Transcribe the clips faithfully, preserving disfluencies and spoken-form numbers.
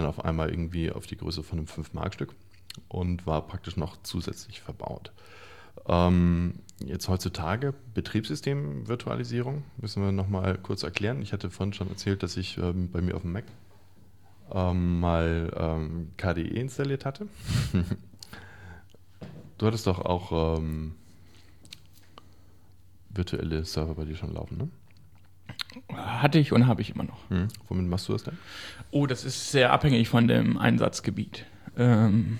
auf einmal irgendwie auf die Größe von einem fünf Mark Stück und war praktisch noch zusätzlich verbaut. Ähm, jetzt heutzutage Betriebssystem-Virtualisierung müssen wir nochmal kurz erklären. Ich hatte vorhin schon erzählt, dass ich ähm, bei mir auf dem Mac ähm, mal ähm, K D E installiert hatte. Du hattest doch auch ähm, virtuelle Server bei dir schon laufen, ne? Hatte ich und habe ich immer noch. Hm. Womit machst du das denn? Oh, das ist sehr abhängig von dem Einsatzgebiet. Ähm,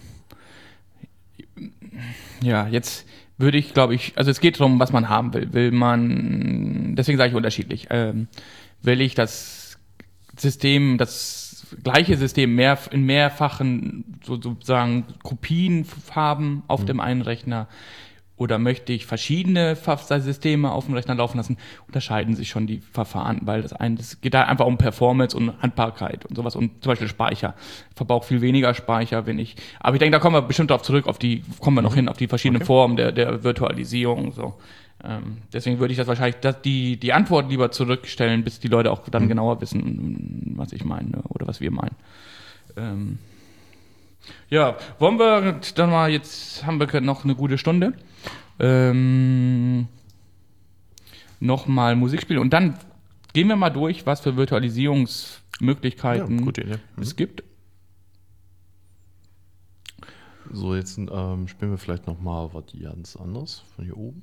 ja, jetzt würde ich, glaube ich, also es geht darum, was man haben will. Will man, deswegen sage ich unterschiedlich, ähm, will ich das System, das gleiche System mehr, in mehrfachen so, sozusagen Kopien haben auf mhm. dem einen Rechner, oder möchte ich verschiedene Systeme auf dem Rechner laufen lassen, unterscheiden sich schon die Verfahren, weil das eine, es geht da einfach um Performance und Handbarkeit und sowas und zum Beispiel Speicher. Ich verbrauche viel weniger Speicher, wenn ich, aber ich denke, da kommen wir bestimmt darauf zurück, auf die, kommen wir noch hin, auf die verschiedenen okay. Formen der, der Virtualisierung, so. Ähm, deswegen würde ich das wahrscheinlich, das, die, die Antwort lieber zurückstellen, bis die Leute auch dann mhm. genauer wissen, was ich meine oder was wir meinen. Ähm, ja, wollen wir dann mal, jetzt haben wir noch eine gute Stunde. Ähm, nochmal Musik spielen und dann gehen wir mal durch, was für Virtualisierungsmöglichkeiten ja, gute Idee. es mhm. gibt. So, jetzt ähm, spielen wir vielleicht nochmal was ganz anderes von hier oben.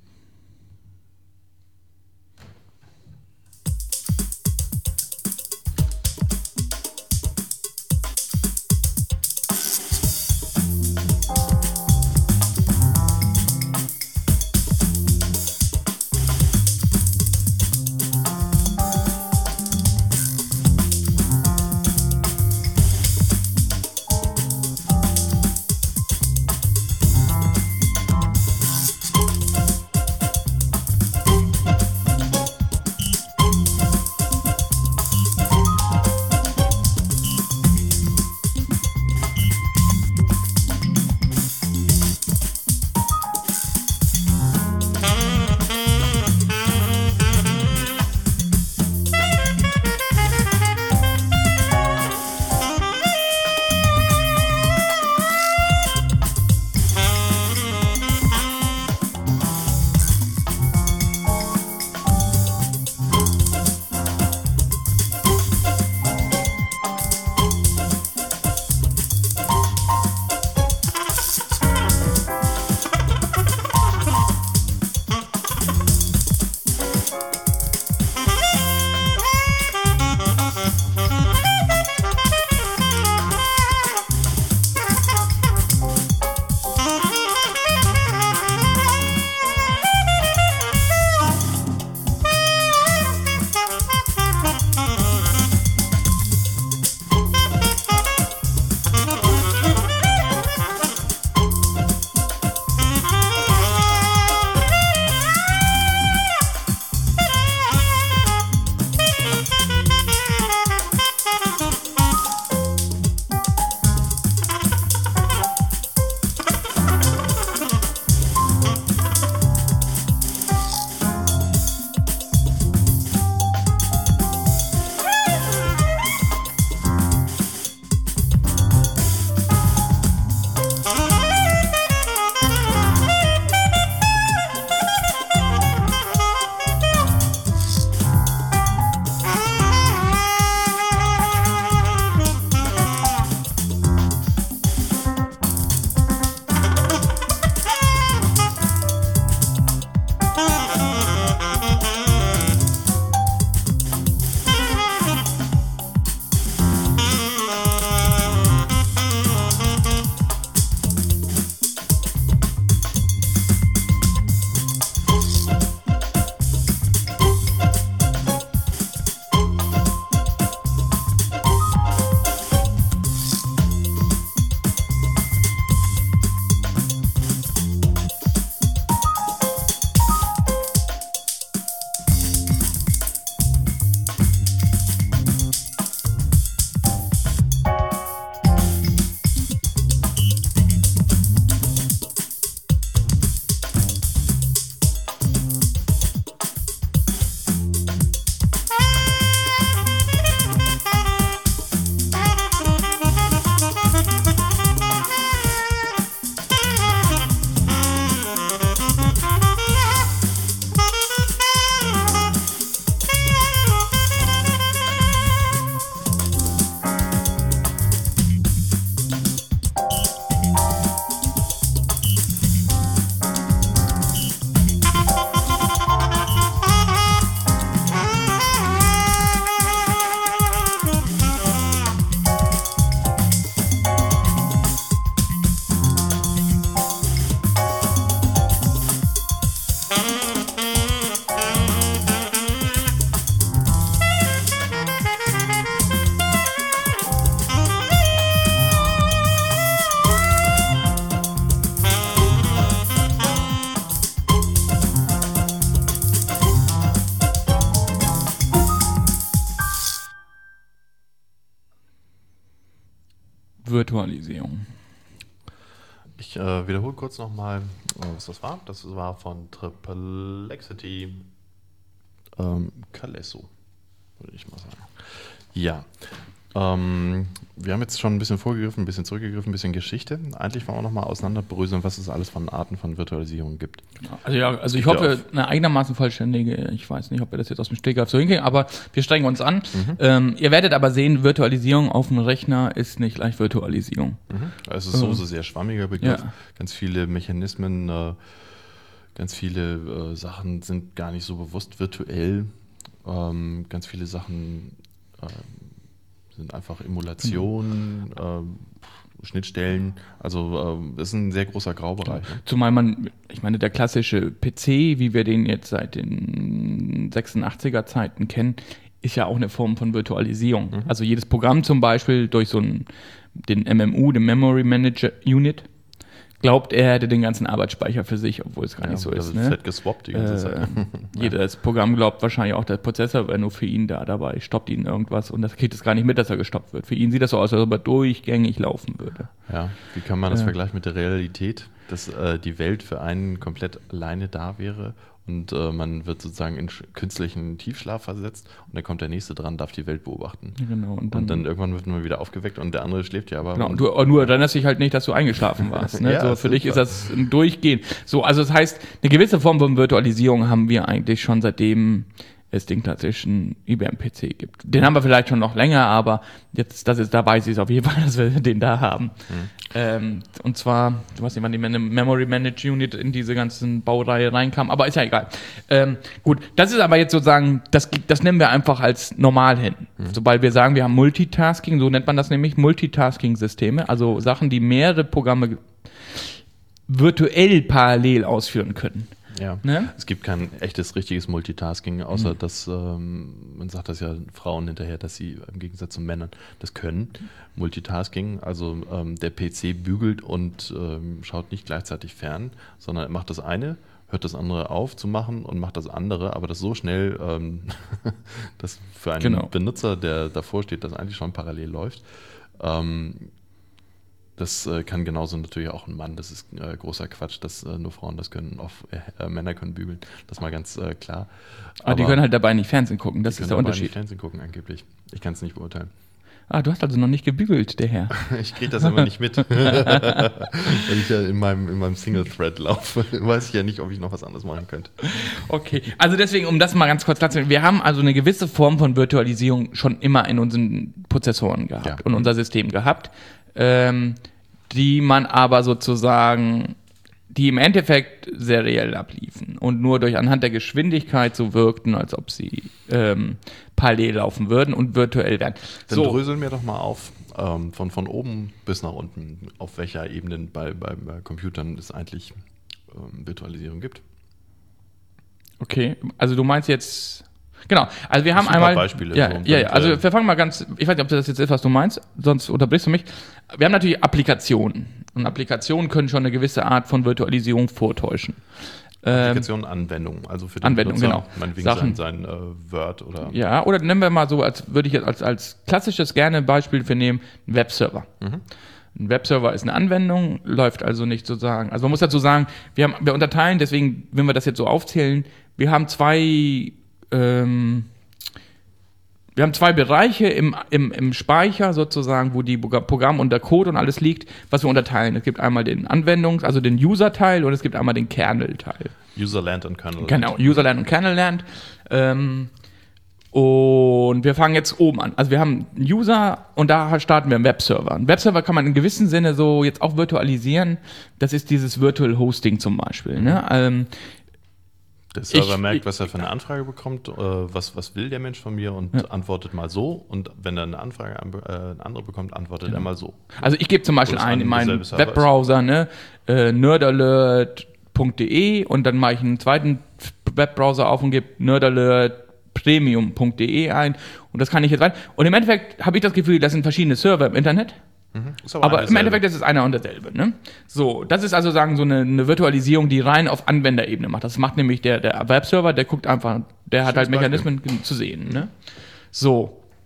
Virtualisierung. Ich äh, wiederhole kurz nochmal, was das war. Das war von Tripalexity ähm, Calesso, würde ich mal sagen. Ja, ähm, wir haben jetzt schon ein bisschen vorgegriffen, ein bisschen zurückgegriffen, ein bisschen Geschichte. Eigentlich wollen wir nochmal auseinanderbröseln, was es alles von Arten von Virtualisierung gibt. Also ja, also ich hoffe, eine einigermaßen vollständige, ich weiß nicht, ob wir das jetzt aus dem Stegreif so hinkriegen, aber wir strengen uns an. Mhm. Ähm, ihr werdet aber sehen, Virtualisierung auf dem Rechner ist nicht gleich Virtualisierung. Mhm. Also es ist so ein sehr schwammiger Begriff. Ja. Ganz viele Mechanismen, äh, ganz viele äh, Sachen sind gar nicht so bewusst virtuell. Ähm, ganz viele Sachen äh, sind einfach Emulationen, mhm. äh, Schnittstellen. Also äh, das ist ein sehr großer Graubereich. Ne? Zumal man, ich meine, der klassische P C, wie wir den jetzt seit den sechsundachtziger Zeiten kennen, ist ja auch eine Form von Virtualisierung. Mhm. Also jedes Programm zum Beispiel durch so einen, den M M U, den Memory Manager Unit, glaubt, er hätte den ganzen Arbeitsspeicher für sich, obwohl es gar ja, nicht so das ist. ist Ne? fett geswappt die ganze äh, Zeit. Jedes Programm glaubt wahrscheinlich auch, der Prozessor wäre nur für ihn da dabei, stoppt ihn irgendwas und das kriegt es gar nicht mit, dass er gestoppt wird. Für ihn sieht das so aus, als ob er durchgängig laufen würde. Ja, wie kann man das ja. vergleichen mit der Realität, dass äh, die Welt für einen komplett alleine da wäre und äh, man wird sozusagen in künstlichen Tiefschlaf versetzt und dann kommt der Nächste dran, darf die Welt beobachten. Genau, und, dann, und dann irgendwann wird man wieder aufgeweckt und der andere schläft ja aber. Genau, und du, du erinnerst dich halt nicht, dass du eingeschlafen warst. Ne? ja, so, für dich ist das ein Durchgehen. So, also das heißt, eine gewisse Form von Virtualisierung haben wir eigentlich schon seitdem es den klassischen I B M-P C gibt. Den haben wir vielleicht schon noch länger, aber jetzt, das ist, da weiß ich es auf jeden Fall, dass wir den da haben. Mhm. Ähm, und zwar, ich weiß nicht, wann die Memory Managed Unit in diese ganzen Baureihe reinkam, aber ist ja egal. Ähm, gut, das ist aber jetzt sozusagen, das, das nennen wir einfach als normal hin. Mhm. Sobald wir sagen, wir haben Multitasking, so nennt man das nämlich, Multitasking-Systeme, also Sachen, die mehrere Programme virtuell parallel ausführen können. Ja, ne? Es gibt kein echtes, richtiges Multitasking, außer mhm. dass, ähm, man sagt das ja Frauen hinterher, dass sie im Gegensatz zu Männern das können. Multitasking, also ähm, der P C bügelt und ähm, schaut nicht gleichzeitig fern, sondern er macht das eine, hört das andere auf zu machen und macht das andere, aber das so schnell, ähm, dass für einen genau. Benutzer, der davor steht, das eigentlich schon parallel läuft. Ähm, Das äh, kann genauso natürlich auch ein Mann, das ist äh, großer Quatsch, dass äh, nur Frauen das können, auch äh, Männer können bügeln, das ist mal ganz äh, klar. Aber, Aber die können halt dabei nicht Fernsehen gucken, das ist der Unterschied. Die können dabei nicht Fernsehen gucken angeblich, ich kann es nicht beurteilen. Ah, du hast also noch nicht gebügelt, der Herr. Ich kriege das immer nicht mit, weil ich ja in meinem, in meinem Single-Thread laufe, weiß ich ja nicht, ob ich noch was anderes machen könnte. Okay, also deswegen, um das mal ganz kurz klar zu machen, wir haben also eine gewisse Form von Virtualisierung schon immer in unseren Prozessoren gehabt ja. und unser System gehabt. Ähm, die man aber sozusagen, die im Endeffekt seriell abliefen und nur durch anhand der Geschwindigkeit so wirkten, als ob sie ähm, parallel laufen würden und virtuell werden. Dann so. dröseln wir doch mal auf, ähm, von, von oben bis nach unten, auf welcher Ebene bei, bei, bei Computern es eigentlich ähm, Virtualisierung gibt. Okay, also du meinst jetzt... Genau, also wir haben Super einmal... Beispiele. Ja, so ja, ja, also wir fangen mal ganz... Ich weiß nicht, ob das jetzt ist, was du meinst, sonst unterbrichst du mich. Wir haben natürlich Applikationen. Und Applikationen können schon eine gewisse Art von Virtualisierung vortäuschen. Applikationen, Anwendungen, also für den Anwendung, Benutzer, genau. meinetwegen Sachen. sein, sein äh, Word oder... Ja, oder nehmen wir mal so, als würde ich jetzt als, als klassisches gerne Beispiel für nehmen, einen Webserver. Mhm. Ein Webserver ist eine Anwendung, läuft also nicht sozusagen... Also man muss dazu sagen, wir, haben, wir unterteilen, deswegen, wenn wir das jetzt so aufzählen, wir haben zwei... Ähm, wir haben zwei Bereiche im, im, im Speicher sozusagen, wo die Programm und der Code und alles liegt, was wir unterteilen. Es gibt einmal den Anwendungs-, also den User-Teil und es gibt einmal den Kernel-Teil. Userland und Kernel. Genau, Userland und Kernelland. Ähm, und wir fangen jetzt oben an. Also wir haben einen User und da starten wir einen Webserver. Ein Webserver kann man in gewissem Sinne so jetzt auch virtualisieren. Das ist dieses Virtual Hosting zum Beispiel. Ne? Ähm, Der Server ich, merkt, was er für eine Anfrage bekommt, äh, was, was will der Mensch von mir und ja. antwortet mal so. Und wenn er eine Anfrage äh, eine andere bekommt, antwortet genau. er mal so. Also ich gebe zum Beispiel ein in meinen Webbrowser, ne, äh, nerdalert punkt de und dann mache ich einen zweiten Webbrowser auf und gebe nerdalert premium punkt de ein und das kann ich jetzt rein. Und im Endeffekt habe ich das Gefühl, das sind verschiedene Server im Internet. Mhm. Aber, aber im Endeffekt ist es einer und derselbe. Ne? So, das ist also sagen so eine, eine Virtualisierung, die rein auf Anwenderebene macht. Das macht nämlich der, der Webserver, der guckt einfach, der hat halt Mechanismen Beispiel. zu sehen. Ne? So.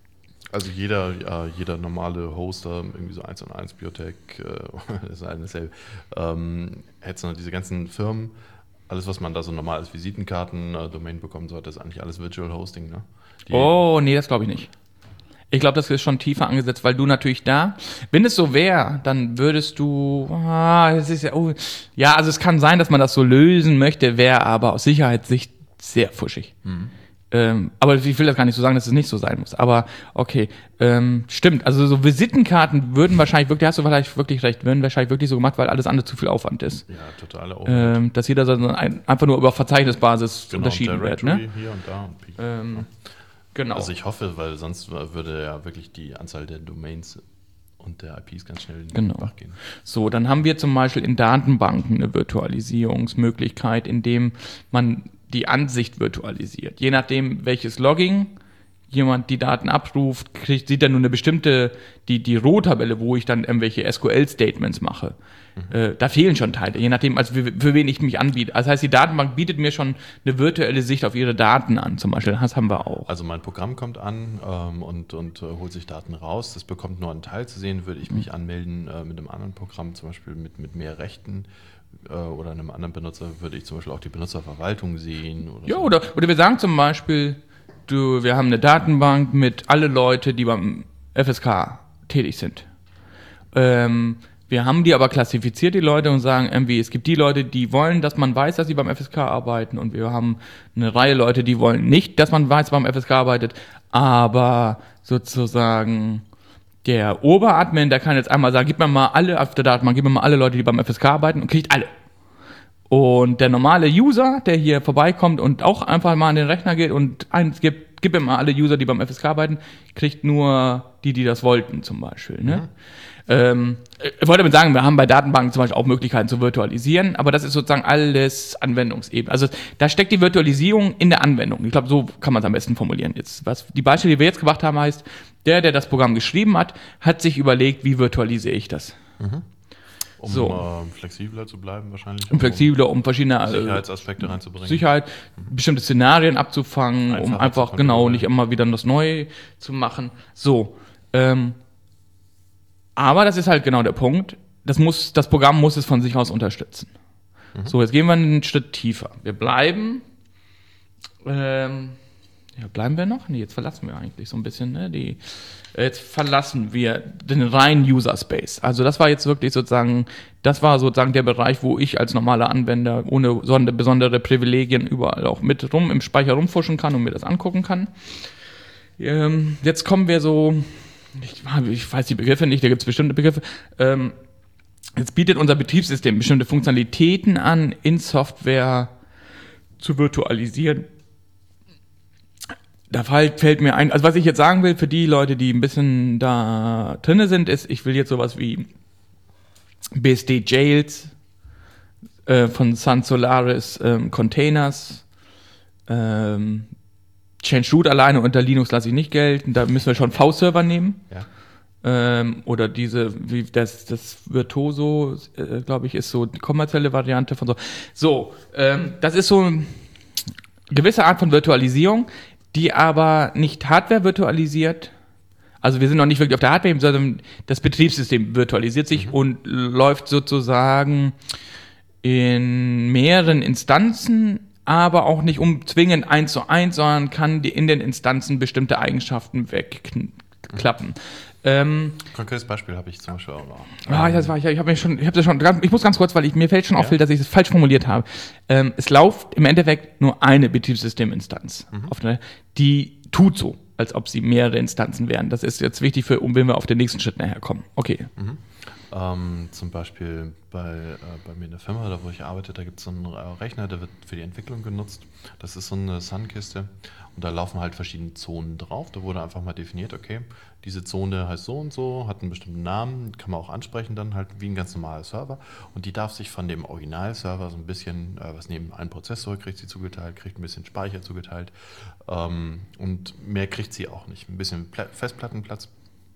Also jeder, ja, jeder normale Hoster, irgendwie so eins und eins, Biotech, äh, das ist alles dasselbe, ähm, hätte so diese ganzen Firmen, alles was man da so normal als Visitenkarten, äh, Domain bekommen sollte, ist eigentlich alles Virtual Hosting, ne? Die, Oh, nee, das glaube ich nicht. Ich glaube, das ist schon tiefer angesetzt, weil du natürlich da, wenn es so wäre, dann würdest du, ah, das ist ja, oh, ja, also es kann sein, dass man das so lösen möchte, wäre aber aus Sicherheitssicht sehr fuschig. Mhm. Ähm, aber ich will das gar nicht so sagen, dass es nicht so sein muss. Aber okay, ähm, stimmt. Also so Visitenkarten würden wahrscheinlich wirklich, hast du vielleicht wirklich recht, würden wahrscheinlich wirklich so gemacht, weil alles andere zu viel Aufwand ist. Ja, totale Overhead. Ähm, dass jeder so ein, einfach nur über Verzeichnisbasis Genau, unterschieden wird. Ne? Directory hier und da und Peak. Ähm, genau. Also ich hoffe, weil sonst würde ja wirklich die Anzahl der Domains und der I Ps ganz schnell in den Genau. Bach gehen. So, dann haben wir zum Beispiel in Datenbanken eine Virtualisierungsmöglichkeit, indem man die Ansicht virtualisiert. Je nachdem, welches Logging jemand die Daten abruft, kriegt, sieht er nur eine bestimmte, die, die Rohtabelle, wo ich dann irgendwelche S Q L-Statements mache. Mhm. Äh, da fehlen schon Teile, je nachdem, also für, für wen ich mich anbiete. Das heißt, die Datenbank bietet mir schon eine virtuelle Sicht auf ihre Daten an, zum Beispiel. Das haben wir auch. Also mein Programm kommt an ähm, und, und äh, holt sich Daten raus. Das bekommt nur einen Teil zu sehen. Würde ich mich mhm. anmelden äh, mit einem anderen Programm, zum Beispiel mit, mit mehr Rechten, oder einem anderen Benutzer würde ich zum Beispiel auch die Benutzerverwaltung sehen. Oder ja, so. oder, oder wir sagen zum Beispiel, du, wir haben eine Datenbank mit alle Leute, die beim F S K tätig sind. Ähm, wir haben die aber klassifiziert, die Leute, und sagen irgendwie, es gibt die Leute, die wollen, dass man weiß, dass sie beim F S K arbeiten, und wir haben eine Reihe Leute, die wollen nicht, dass man weiß, beim F S K arbeitet, aber sozusagen der Oberadmin, der kann jetzt einmal sagen, gib mir mal alle auf der Datenbank, gib mir mal alle Leute, die beim F S K arbeiten, und kriegt alle. Und der normale User, der hier vorbeikommt und auch einfach mal an den Rechner geht und eins gibt, gib mir mal alle User, die beim F S K arbeiten, kriegt nur die, die das wollten, zum Beispiel. Ne? Mhm. Ähm, ich wollte damit sagen, wir haben bei Datenbanken zum Beispiel auch Möglichkeiten zu virtualisieren, aber das ist sozusagen alles Anwendungsebene. Also da steckt die Virtualisierung in der Anwendung. Ich glaube, so kann man es am besten formulieren. Jetzt, was die Beispiele, die wir jetzt gemacht haben, heißt, der, der das Programm geschrieben hat, hat sich überlegt, wie virtualisiere ich das. Mhm. Um so. äh, flexibler zu bleiben wahrscheinlich. Um flexibler, um verschiedene Sicherheitsaspekte äh, reinzubringen. Sicherheit, mhm. bestimmte Szenarien abzufangen, Einfacher um einfach genau nicht immer wieder das Neue zu machen. So, ähm, aber das ist halt genau der Punkt. Das muss, das Programm muss es von sich aus unterstützen. Mhm. So, jetzt gehen wir einen Schritt tiefer. Wir bleiben, ähm, ja, bleiben wir noch? Nee, jetzt verlassen wir eigentlich so ein bisschen, ne, die, jetzt verlassen wir den reinen User Space. Also das war jetzt wirklich sozusagen, das war sozusagen der Bereich, wo ich als normaler Anwender ohne besondere Privilegien überall auch mit rum im Speicher rumfuschen kann und mir das angucken kann. Ähm, jetzt kommen wir so, ich, ich weiß die Begriffe nicht, da gibt es bestimmte Begriffe. Ähm, jetzt bietet unser Betriebssystem bestimmte Funktionalitäten an, in Software zu virtualisieren. Da fällt mir ein, also was ich jetzt sagen will für die Leute, die ein bisschen da drinne sind, ist, ich will jetzt sowas wie B S D Jails äh, von Sun Solaris ähm, Containers, ähm, Change Root alleine unter Linux lasse ich nicht gelten, da müssen wir schon V-Server nehmen. Ja. Ähm, oder diese, wie das, das Virtuoso, äh, glaube ich, ist so die kommerzielle Variante von so. So, ähm, das ist so eine gewisse Art von Virtualisierung, die aber nicht Hardware virtualisiert. Also wir sind noch nicht wirklich auf der Hardware, sondern das Betriebssystem virtualisiert sich mhm. und läuft sozusagen in mehreren Instanzen, aber auch nicht umzwingend eins zu eins, sondern kann die in den Instanzen bestimmte Eigenschaften wegklappen. Mhm. Ähm, Konkretes Beispiel habe ich zum Beispiel auch noch. Ah, das war ich, ich habe mir schon, ich habe das schon, ich muss ganz kurz, weil ich, mir fällt schon ja. auf, dass ich es falsch formuliert habe. Ähm, es läuft im Endeffekt nur eine Betriebssysteminstanz, mhm. auf eine, die tut so, als ob sie mehrere Instanzen wären. Das ist jetzt wichtig für, um wenn wir auf den nächsten Schritt nachher kommen. Okay. Mhm. Ähm, zum Beispiel bei, äh, bei mir in der Firma, da wo ich arbeite, da gibt es so einen Rechner, der wird für die Entwicklung genutzt. Das ist so eine Sun-Kiste und da laufen halt verschiedene Zonen drauf. Da wurde einfach mal definiert, okay, diese Zone heißt so und so, hat einen bestimmten Namen, kann man auch ansprechen dann halt wie ein ganz normaler Server und die darf sich von dem Originalserver so ein bisschen, äh, was neben einem Prozessor kriegt sie zugeteilt, kriegt ein bisschen Speicher zugeteilt ähm, und mehr kriegt sie auch nicht. Ein bisschen Pla- Festplattenplatz.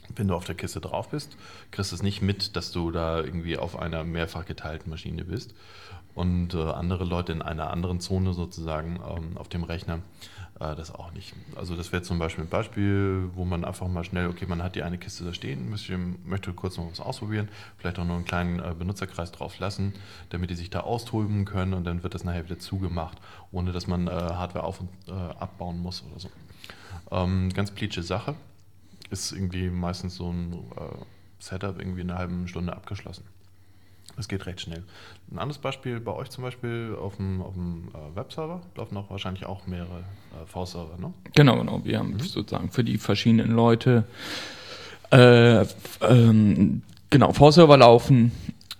Wenn du auf der Kiste drauf bist, kriegst du es nicht mit, dass du da irgendwie auf einer mehrfach geteilten Maschine bist und äh, andere Leute in einer anderen Zone sozusagen ähm, auf dem Rechner äh, das auch nicht. Also das wäre zum Beispiel ein Beispiel, wo man einfach mal schnell, okay, man hat die eine Kiste da stehen, möchte, möchte kurz noch was ausprobieren, vielleicht auch nur einen kleinen äh, Benutzerkreis drauf lassen, damit die sich da austoben können und dann wird das nachher wieder zugemacht, ohne dass man äh, Hardware auf- und äh, abbauen muss oder so. Ähm, ganz plitsche Sache. Ist irgendwie meistens so ein äh, Setup irgendwie in einer halben Stunde abgeschlossen. Das geht recht schnell. Ein anderes Beispiel bei euch zum Beispiel auf dem, auf dem äh, Webserver laufen auch wahrscheinlich auch mehrere äh, V-Server, ne? Genau, genau. Wir haben mhm. sozusagen für die verschiedenen Leute äh, ähm, genau, V-Server laufen.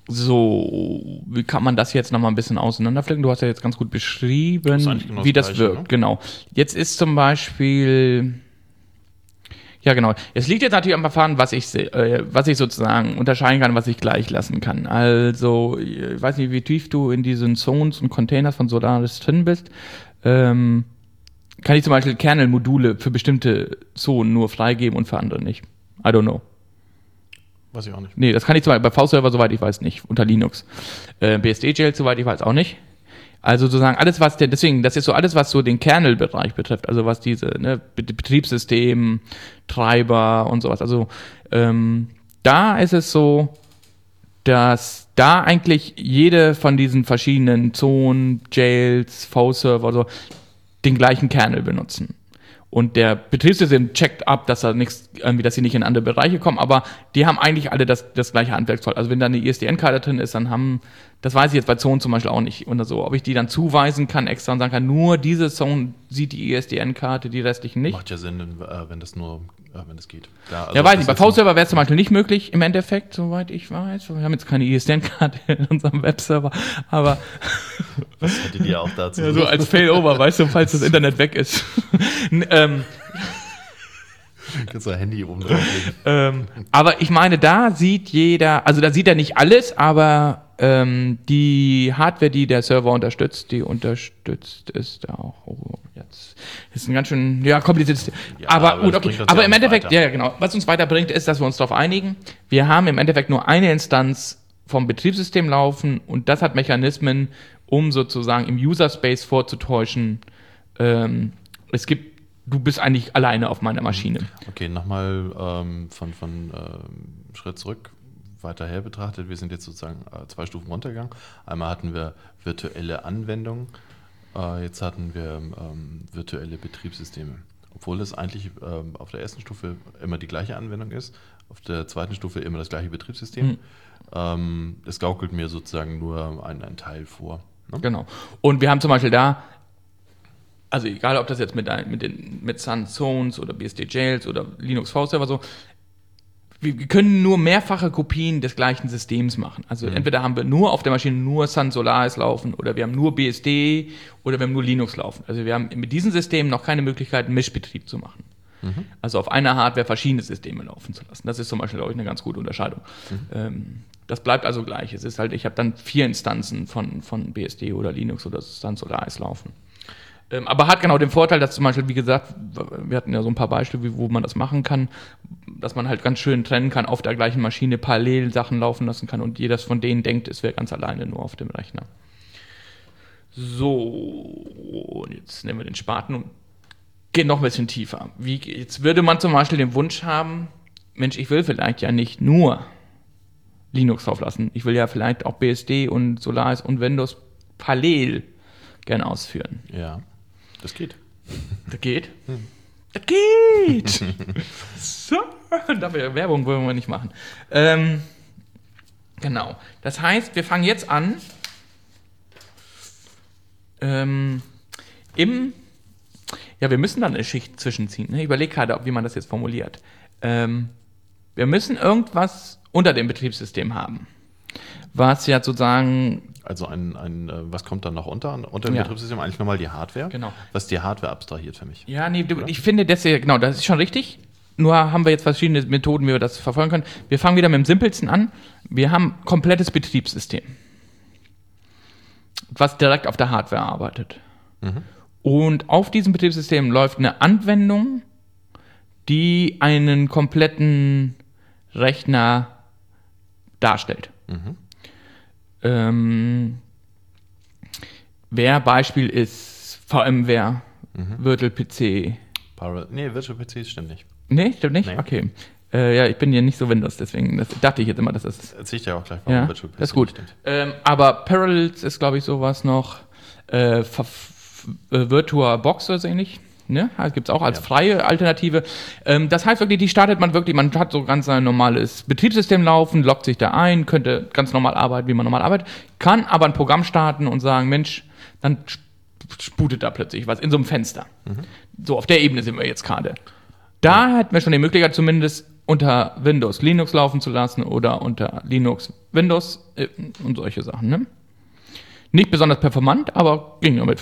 So, wie kann man das jetzt nochmal ein bisschen auseinanderpflücken? Du hast ja jetzt ganz gut beschrieben, genau wie das, das Gleiche, wirkt. Ne? Genau. Jetzt ist zum Beispiel... Ja, genau. Es liegt jetzt natürlich am Verfahren, was ich, äh, was ich sozusagen unterscheiden kann, was ich gleich lassen kann. Also, ich weiß nicht, wie tief du in diesen Zones und Containers von Solaris drin bist. Ähm, kann ich zum Beispiel Kernel-Module für bestimmte Zonen nur freigeben und für andere nicht. I don't know. Weiß ich auch nicht. Nee, das kann ich zum Beispiel bei V-Server, soweit ich weiß, nicht. Unter Linux. Äh, B S D-Jail, soweit ich weiß, auch nicht. Also sozusagen alles, was der, deswegen, das ist so alles, was so den Kernel-Bereich betrifft, also was diese ne, Betriebssystem, Treiber und sowas. Also ähm, da ist es so, dass da eigentlich jede von diesen verschiedenen Zonen, Jails, V-Server so den gleichen Kernel benutzen. Und der Betriebssystem checkt ab, dass da nichts, irgendwie, dass sie nicht in andere Bereiche kommen, aber die haben eigentlich alle das, das gleiche Handwerkszeug. Also wenn da eine I S D N-Karte drin ist, dann haben, das weiß ich jetzt bei Zonen zum Beispiel auch nicht oder so, ob ich die dann zuweisen kann extra und sagen kann, nur diese Zone sieht die I S D N-Karte, die restlichen nicht. Macht ja Sinn, wenn das nur, wenn das geht. Ja, also ja weiß ich, bei V-Server wäre es zum Beispiel nicht möglich im Endeffekt, soweit ich weiß. Wir haben jetzt keine I S D N-Karte in unserem Webserver, aber was hättet ihr auch dazu? Ja, so als Failover, weißt du, falls das Internet weg ist. ähm, kannst du ein Handy oben drauflegen. ähm, aber ich meine, da sieht jeder, also da sieht er nicht alles, aber ähm, die Hardware, die der Server unterstützt, die unterstützt ist auch. Oh, jetzt ist ein ganz schön ja kompliziertes. Ja, aber aber, gut, okay. aber ja im Endeffekt, weiter. ja genau. Was uns weiterbringt, ist, dass wir uns darauf einigen. Wir haben im Endeffekt nur eine Instanz vom Betriebssystem laufen und das hat Mechanismen, um sozusagen im User Space vorzutäuschen. Ähm, es gibt Du bist eigentlich alleine auf meiner Maschine. Okay, nochmal ähm, von, von ähm, Schritt zurück, weiter her betrachtet. Wir sind jetzt sozusagen äh, zwei Stufen runtergegangen. Einmal hatten wir virtuelle Anwendungen, äh, jetzt hatten wir ähm, virtuelle Betriebssysteme. Obwohl es eigentlich ähm, auf der ersten Stufe immer die gleiche Anwendung ist, auf der zweiten Stufe immer das gleiche Betriebssystem. Mhm. Ähm, es gaukelt mir sozusagen nur ein, ein Teil vor. Ne? Genau. Und wir haben zum Beispiel da also egal, ob das jetzt mit, mit, den, mit Sun Zones oder B S D Jails oder Linux V-Server so, wir können nur mehrfache Kopien des gleichen Systems machen. Also mhm. entweder haben wir nur auf der Maschine nur Sun Solaris laufen oder wir haben nur B S D oder wir haben nur Linux laufen. Also wir haben mit diesen Systemen noch keine Möglichkeit, einen Mischbetrieb zu machen. Mhm. Also auf einer Hardware verschiedene Systeme laufen zu lassen. Das ist zum Beispiel, glaube ich, eine ganz gute Unterscheidung. Mhm. Ähm, das bleibt also gleich. Es ist halt, ich habe dann vier Instanzen von, von B S D oder Linux oder Sun Solaris laufen. Ähm, aber hat genau den Vorteil, dass zum Beispiel, wie gesagt, wir hatten ja so ein paar Beispiele, wo man das machen kann, dass man halt ganz schön trennen kann, auf der gleichen Maschine parallel Sachen laufen lassen kann und jeder von denen denkt, es wäre ganz alleine nur auf dem Rechner. So, und jetzt nehmen wir den Spaten und gehen noch ein bisschen tiefer. Wie, jetzt würde man zum Beispiel den Wunsch haben, Mensch, ich will vielleicht ja nicht nur Linux drauf lassen, ich will ja vielleicht auch B S D und Solaris und Windows parallel gerne ausführen. Ja. Das geht. Das geht? Hm. Das geht! So, dafür Werbung wollen wir nicht machen. Ähm, genau. Das heißt, wir fangen jetzt an, ähm, im, ja, wir müssen dann eine Schicht zwischenziehen. Ne? Ich überlege gerade, wie man das jetzt formuliert. Ähm, wir müssen irgendwas unter dem Betriebssystem haben, was ja sozusagen... Also ein, ein, was kommt dann noch unter? Unter dem ja. Betriebssystem eigentlich nochmal die Hardware, genau. Was die Hardware abstrahiert für mich. Ja, nee, du, ich finde, das ja, genau, das ist schon richtig. Nur haben wir jetzt verschiedene Methoden, wie wir das verfolgen können. Wir fangen wieder mit dem Simpelsten an. Wir haben ein komplettes Betriebssystem, was direkt auf der Hardware arbeitet. Mhm. Und auf diesem Betriebssystem läuft eine Anwendung, die einen kompletten Rechner darstellt. Mhm. Ähm, wer Beispiel ist VMware, Mhm. Virtual P C. Para- nee, Virtual P C stimmt nicht. Nee, stimmt nicht? Nee. Okay. Äh, ja, ich bin ja nicht so Windows, deswegen das dachte ich jetzt immer, dass das ist. Erzähl ich dir auch gleich, warum Ja, Virtual P C das ist gut. nicht stimmt. Ähm, aber Parallels ist, glaube ich, sowas noch. Äh, Ver- F- äh, VirtuaBox oder so ähnlich. Ne? Also gibt es auch als Ja. freie Alternative. Ähm, das heißt wirklich, die startet man wirklich, man hat so ganz ein normales Betriebssystem laufen, loggt sich da ein, könnte ganz normal arbeiten, wie man normal arbeitet, kann aber ein Programm starten und sagen, Mensch, dann sp- sputet da plötzlich was in so einem Fenster. Mhm. So, auf der Ebene sind wir jetzt gerade. Da hätten wir schon die Möglichkeit, zumindest unter Windows Linux laufen zu lassen oder unter Linux Windows äh, und solche Sachen. Ne? Nicht besonders performant, aber ging damit.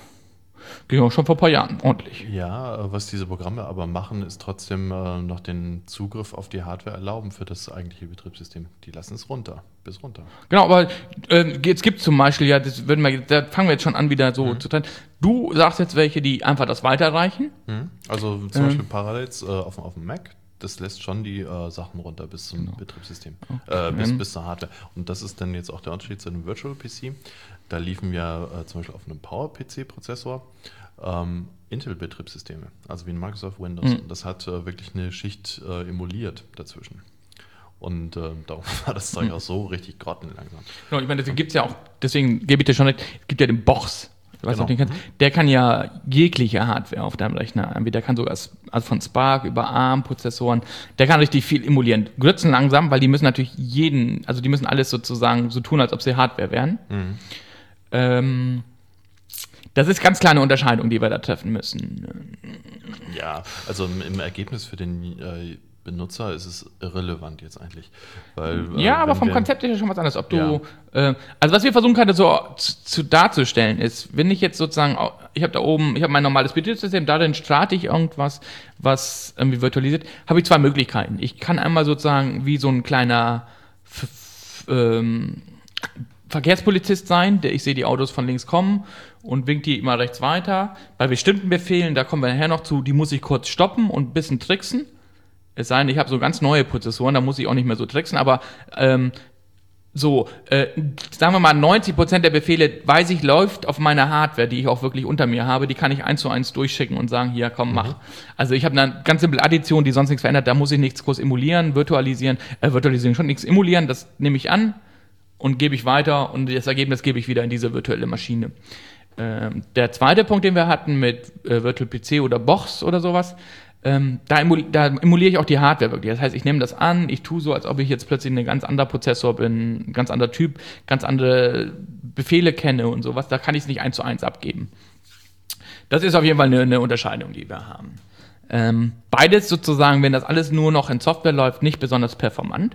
Ging auch schon vor ein paar Jahren ordentlich. Ja, äh, was diese Programme aber machen, ist trotzdem äh, noch den Zugriff auf die Hardware erlauben für das eigentliche Betriebssystem. Die lassen es runter, bis runter. Genau, aber äh, jetzt gibt es zum Beispiel, ja, das würden wir, da fangen wir jetzt schon an, wieder so Mhm. zu trennen. Du sagst jetzt welche, die einfach das weiterreichen. Mhm. Also zum Ähm. Beispiel Parallels äh, auf, auf dem Mac, das lässt schon die äh, Sachen runter bis zum Genau. Betriebssystem, Okay. äh, bis, bis zur Hardware. Und das ist dann jetzt auch der Unterschied zu einem Virtual P C. Da liefen ja äh, zum Beispiel auf einem Power-P C-Prozessor ähm, Intel-Betriebssysteme, also wie in Microsoft Windows. Mhm. Und das hat äh, wirklich eine Schicht äh, emuliert dazwischen. Und äh, darum war das Zeug Mhm. auch so richtig grottenlangsam. Genau, ich meine, das gibt es ja auch, deswegen gebe ich dir schon recht, es gibt ja den Box. Ich weiß Genau. nicht, ob du den kennst. Der kann ja jegliche Hardware auf deinem Rechner, irgendwie, der kann sogar s- also von Spark über ARM-Prozessoren, der kann richtig viel emulieren. Grützen langsam, weil die müssen natürlich jeden, also die müssen alles sozusagen so tun, als ob sie Hardware wären. Mhm. Ähm, das ist ganz kleine Unterscheidung, die wir da treffen müssen. Ja, also im, im Ergebnis für den äh, Benutzer ist es irrelevant jetzt eigentlich. Weil, äh, Ja, aber wenn vom wir- Konzept ist ja schon was anderes. Ob du, Ja. äh, also was wir versuchen können, so zu, zu darzustellen, ist, wenn ich jetzt sozusagen, au- ich habe da oben, ich habe mein normales Betriebssystem, darin starte ich irgendwas, was irgendwie virtualisiert, habe ich zwei Möglichkeiten. Ich kann einmal sozusagen wie so ein kleiner F F ähm, Verkehrspolizist sein, der ich sehe die Autos von links kommen und winkt die immer rechts weiter. Bei bestimmten Befehlen, da kommen wir nachher noch zu, die muss ich kurz stoppen und ein bisschen tricksen. Es sei denn, ich habe so ganz neue Prozessoren, da muss ich auch nicht mehr so tricksen, aber ähm, so, äh, sagen wir mal, neunzig Prozent der Befehle, weiß ich, läuft auf meiner Hardware, die ich auch wirklich unter mir habe, die kann ich eins zu eins durchschicken und sagen, hier, komm, mach. Also ich habe eine ganz simple Addition, die sonst nichts verändert, da muss ich nichts groß emulieren, virtualisieren, äh, virtualisieren schon nichts emulieren, das nehme ich an und gebe ich weiter und das Ergebnis gebe ich wieder in diese virtuelle Maschine. Ähm, der zweite Punkt, den wir hatten mit äh, Virtual P C oder Box oder sowas, ähm, da, emul da emuliere ich auch die Hardware wirklich. Das heißt, ich nehme das an, ich tue so, als ob ich jetzt plötzlich ein ganz anderer Prozessor bin, ein ganz anderer Typ, ganz andere Befehle kenne und sowas. Da kann ich es nicht eins zu eins abgeben. Das ist auf jeden Fall eine, eine Unterscheidung, die wir haben. Ähm, beides sozusagen, wenn das alles nur noch in Software läuft, nicht besonders performant.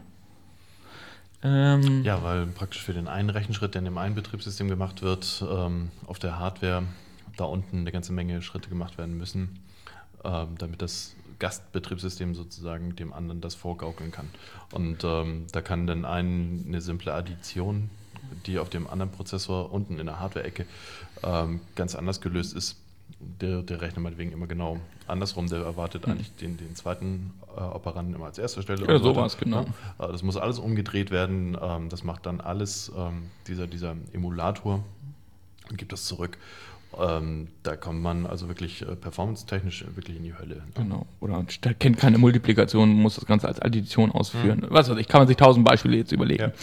Ähm, Ja, weil praktisch für den einen Rechenschritt, der in dem einen Betriebssystem gemacht wird, ähm, auf der Hardware da unten eine ganze Menge Schritte gemacht werden müssen, ähm, damit das Gastbetriebssystem sozusagen dem anderen das vorgaukeln kann. Und ähm, da kann dann ein, eine simple Addition, die auf dem anderen Prozessor unten in der Hardware-Ecke ähm, ganz anders gelöst ist, der, der Rechner meinetwegen immer genau andersrum, der erwartet eigentlich den, den zweiten äh, Operanden immer als erster Stelle. Ja, und so sowas, weiter. genau. Ja, äh, das muss alles umgedreht werden, ähm, das macht dann alles ähm, dieser, dieser Emulator und gibt das zurück. Ähm, da kommt man also wirklich äh, performance-technisch wirklich in die Hölle. Genau. Oder da kennt keine Multiplikation, muss das Ganze als Addition ausführen. Mhm. Was weiß ich, kann man sich tausend Beispiele jetzt überlegen. Ja.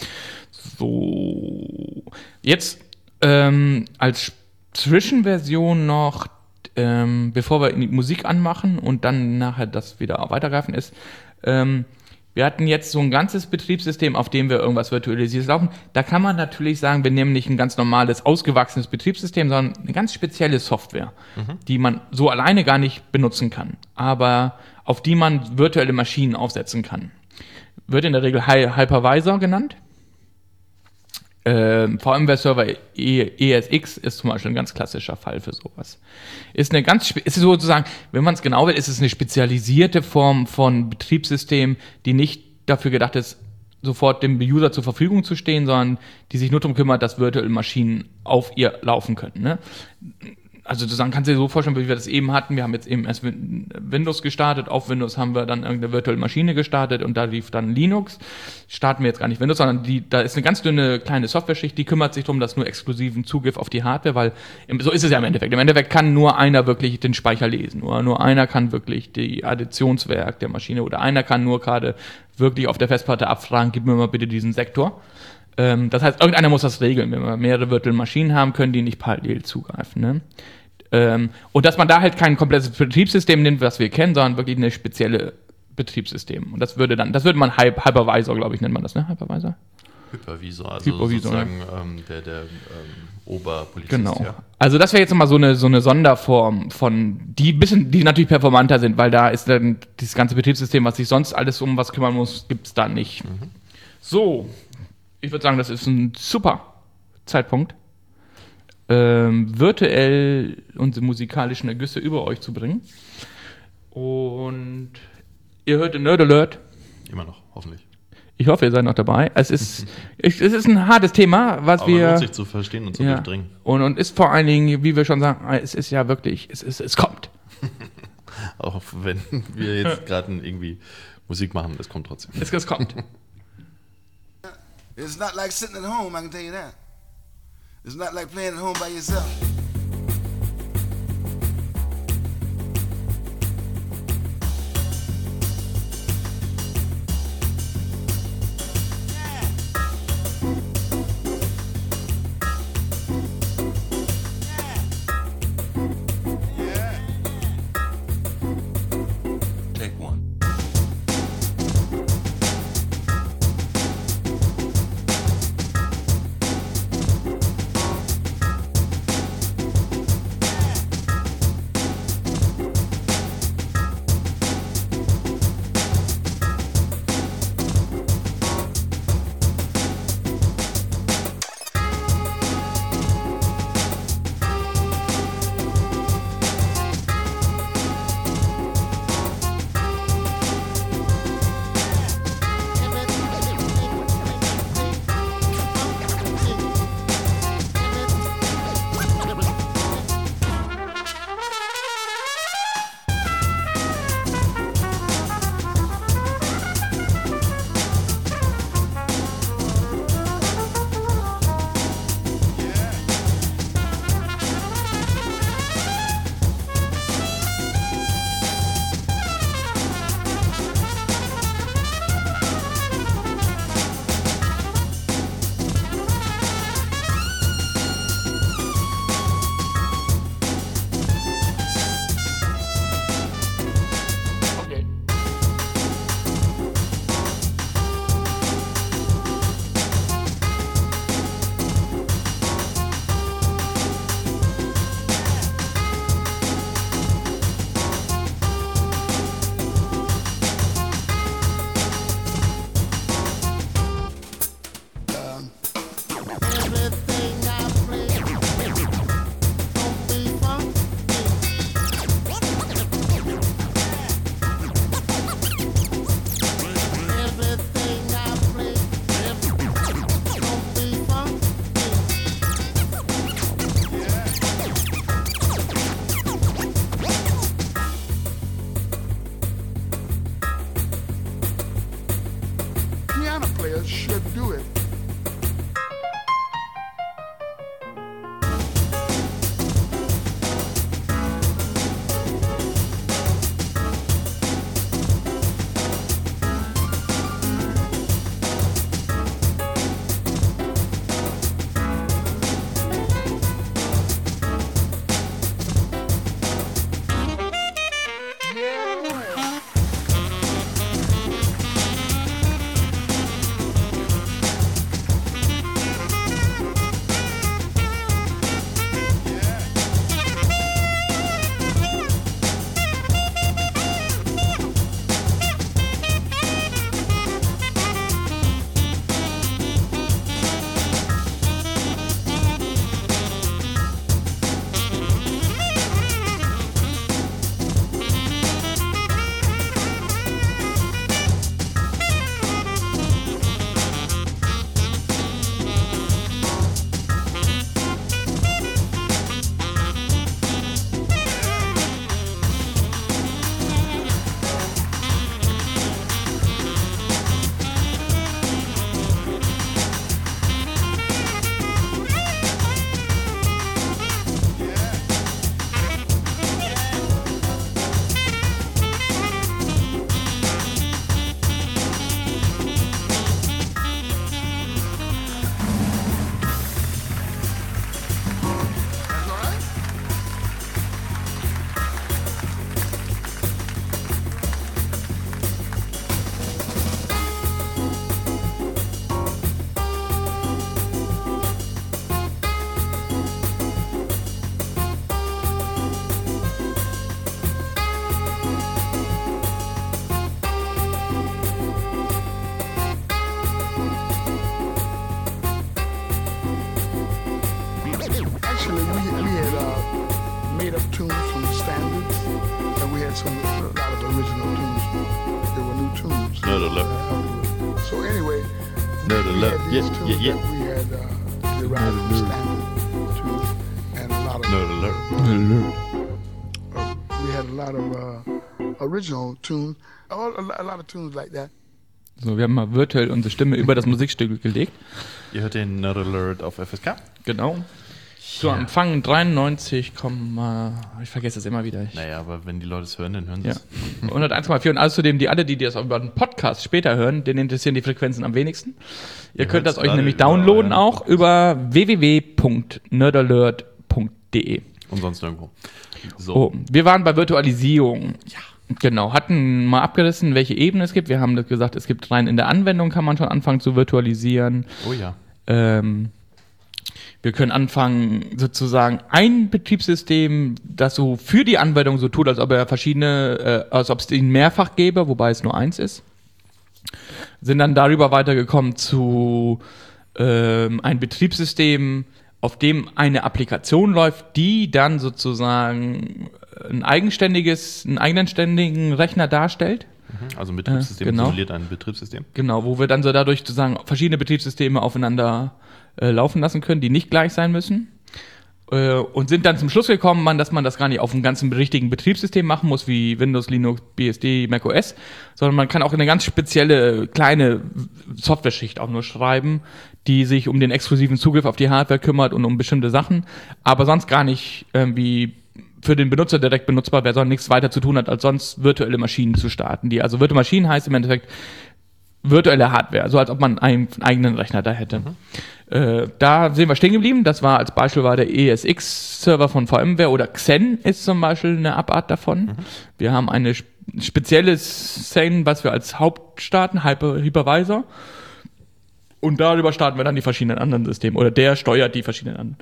So. Jetzt ähm, als Zwischenversion noch, ähm, bevor wir die Musik anmachen und dann nachher das wieder weitergreifen ist, ähm, wir hatten jetzt so ein ganzes Betriebssystem, auf dem wir irgendwas virtualisiert laufen. Da kann man natürlich sagen, wir nehmen nicht ein ganz normales, ausgewachsenes Betriebssystem, sondern eine ganz spezielle Software, mhm. die man so alleine gar nicht benutzen kann, aber auf die man virtuelle Maschinen aufsetzen kann. Wird in der Regel Hy- Hypervisor genannt. Ähm, VMware-Server E S X ist zum Beispiel ein ganz klassischer Fall für sowas. Ist eine ganz, ist sozusagen, wenn man es genau will, ist es eine spezialisierte Form von Betriebssystem, die nicht dafür gedacht ist, sofort dem User zur Verfügung zu stehen, sondern die sich nur darum kümmert, dass virtuelle Maschinen auf ihr laufen können. Ne? also sozusagen kannst du dir so vorstellen, wie wir das eben hatten. Wir haben jetzt eben erst Windows gestartet. Auf Windows haben wir dann irgendeine virtuelle Maschine gestartet und da lief dann Linux. Starten wir jetzt gar nicht Windows, sondern die, da ist eine ganz dünne kleine Software-Schicht, die kümmert sich darum, dass nur exklusiven Zugriff auf die Hardware, weil im, so ist es ja im Endeffekt. Im Endeffekt kann nur einer wirklich den Speicher lesen oder nur einer kann wirklich die Additionswerk der Maschine oder einer kann nur gerade wirklich auf der Festplatte abfragen, gib mir mal bitte diesen Sektor. Ähm, das heißt, irgendeiner muss das regeln. Wenn wir mehrere virtuelle Maschinen haben, können die nicht parallel zugreifen. Ne? Ähm, und dass man da halt kein komplettes Betriebssystem nimmt, was wir kennen, sondern wirklich eine spezielle Betriebssystem. Und das würde dann, das würde man Hy- Hypervisor, glaube ich, nennt man das, ne? Hypervisor? Hypervisor, also Hypervisor, sozusagen ja. ähm, der, der ähm, Oberpolizist. Genau. Ja. Also das wäre jetzt nochmal so eine, so eine Sonderform von, die bisschen, die natürlich performanter sind, weil da ist dann dieses ganze Betriebssystem, was sich sonst alles um was kümmern muss, gibt es da nicht. Mhm. So, ich würde sagen, das ist ein super Zeitpunkt, ähm, virtuell unsere musikalischen Ergüsse über euch zu bringen. Und ihr hört den Nerd Alert. Immer noch, hoffentlich. Ich hoffe, ihr seid noch dabei. Es ist, es ist ein hartes Thema, was Aber wir... lohnt sich zu verstehen und zu ja, durchdringen. Und, und ist vor allen Dingen, wie wir schon sagen, es ist ja wirklich, es, ist, es kommt. Auch wenn wir jetzt gerade irgendwie Musik machen, es kommt trotzdem. Es, es kommt. It's not like sitting at home, I can tell you that. It's not like playing at home by yourself. Should do it. Nerd alert. So anyway, Nerd we alert. had these Yeah, tunes yeah, yeah. that we had uh, derived from standard tunes, and a lot of Nerd alert. uh, we had a lot of uh, original tunes, a, a lot of tunes like that. So, wir haben mal virtuell unsere Stimme über das Musikstück gelegt. Ihr hört den Nerd Alert auf F S K. Genau. Zu Ja. Empfang dreiundneunzig, ich vergesse es immer wieder. Ich, Naja, aber wenn die Leute es hören, dann hören sie ja. es. hunderteins Komma vier und außerdem die alle, die das über den Podcast später hören, denen interessieren die Frequenzen am wenigsten. Ihr Ihr könnt das hört's euch gerade nämlich über downloaden euren auch über w w w punkt nerdalert punkt de. Und sonst irgendwo. So. Oh, wir waren bei Virtualisierung. Ja. Genau, hatten mal abgerissen, welche Ebenen es gibt. Wir haben gesagt, es gibt rein in der Anwendung kann man schon anfangen zu virtualisieren. Oh ja. Ähm, wir können anfangen, sozusagen ein Betriebssystem, das so für die Anwendung so tut, als ob er verschiedene, äh, als ob es ihn mehrfach gäbe, wobei es nur eins ist. Sind dann darüber weitergekommen zu ähm, ein Betriebssystem, auf dem eine Applikation läuft, die dann sozusagen ein eigenständiges, einen eigenständigen Rechner darstellt. Also ein Betriebssystem Äh, genau. simuliert ein Betriebssystem. Genau, wo wir dann so dadurch sozusagen verschiedene Betriebssysteme aufeinander äh, laufen lassen können, die nicht gleich sein müssen. Äh, und sind dann zum Schluss gekommen, man, dass man das gar nicht auf einem ganzen richtigen Betriebssystem machen muss, wie Windows, Linux, B S D, macOS, sondern man kann auch eine ganz spezielle kleine Software-Schicht auch nur schreiben, die sich um den exklusiven Zugriff auf die Hardware kümmert und um bestimmte Sachen, aber sonst gar nicht irgendwie für den Benutzer direkt benutzbar wäre, sondern nichts weiter zu tun hat, als sonst virtuelle Maschinen zu starten. Die, also virtuelle Maschinen heißt im Endeffekt virtuelle Hardware, so als ob man einen eigenen Rechner da hätte. Mhm. Äh, da sind wir stehen geblieben. Das war als Beispiel war der E S X-Server von VMware oder Xen ist zum Beispiel eine Abart davon. Mhm. Wir haben eine sp- spezielles Xen, was wir als Haupt starten, Hyper- Hypervisor. Und darüber starten wir dann die verschiedenen anderen Systeme. Oder der steuert die verschiedenen anderen.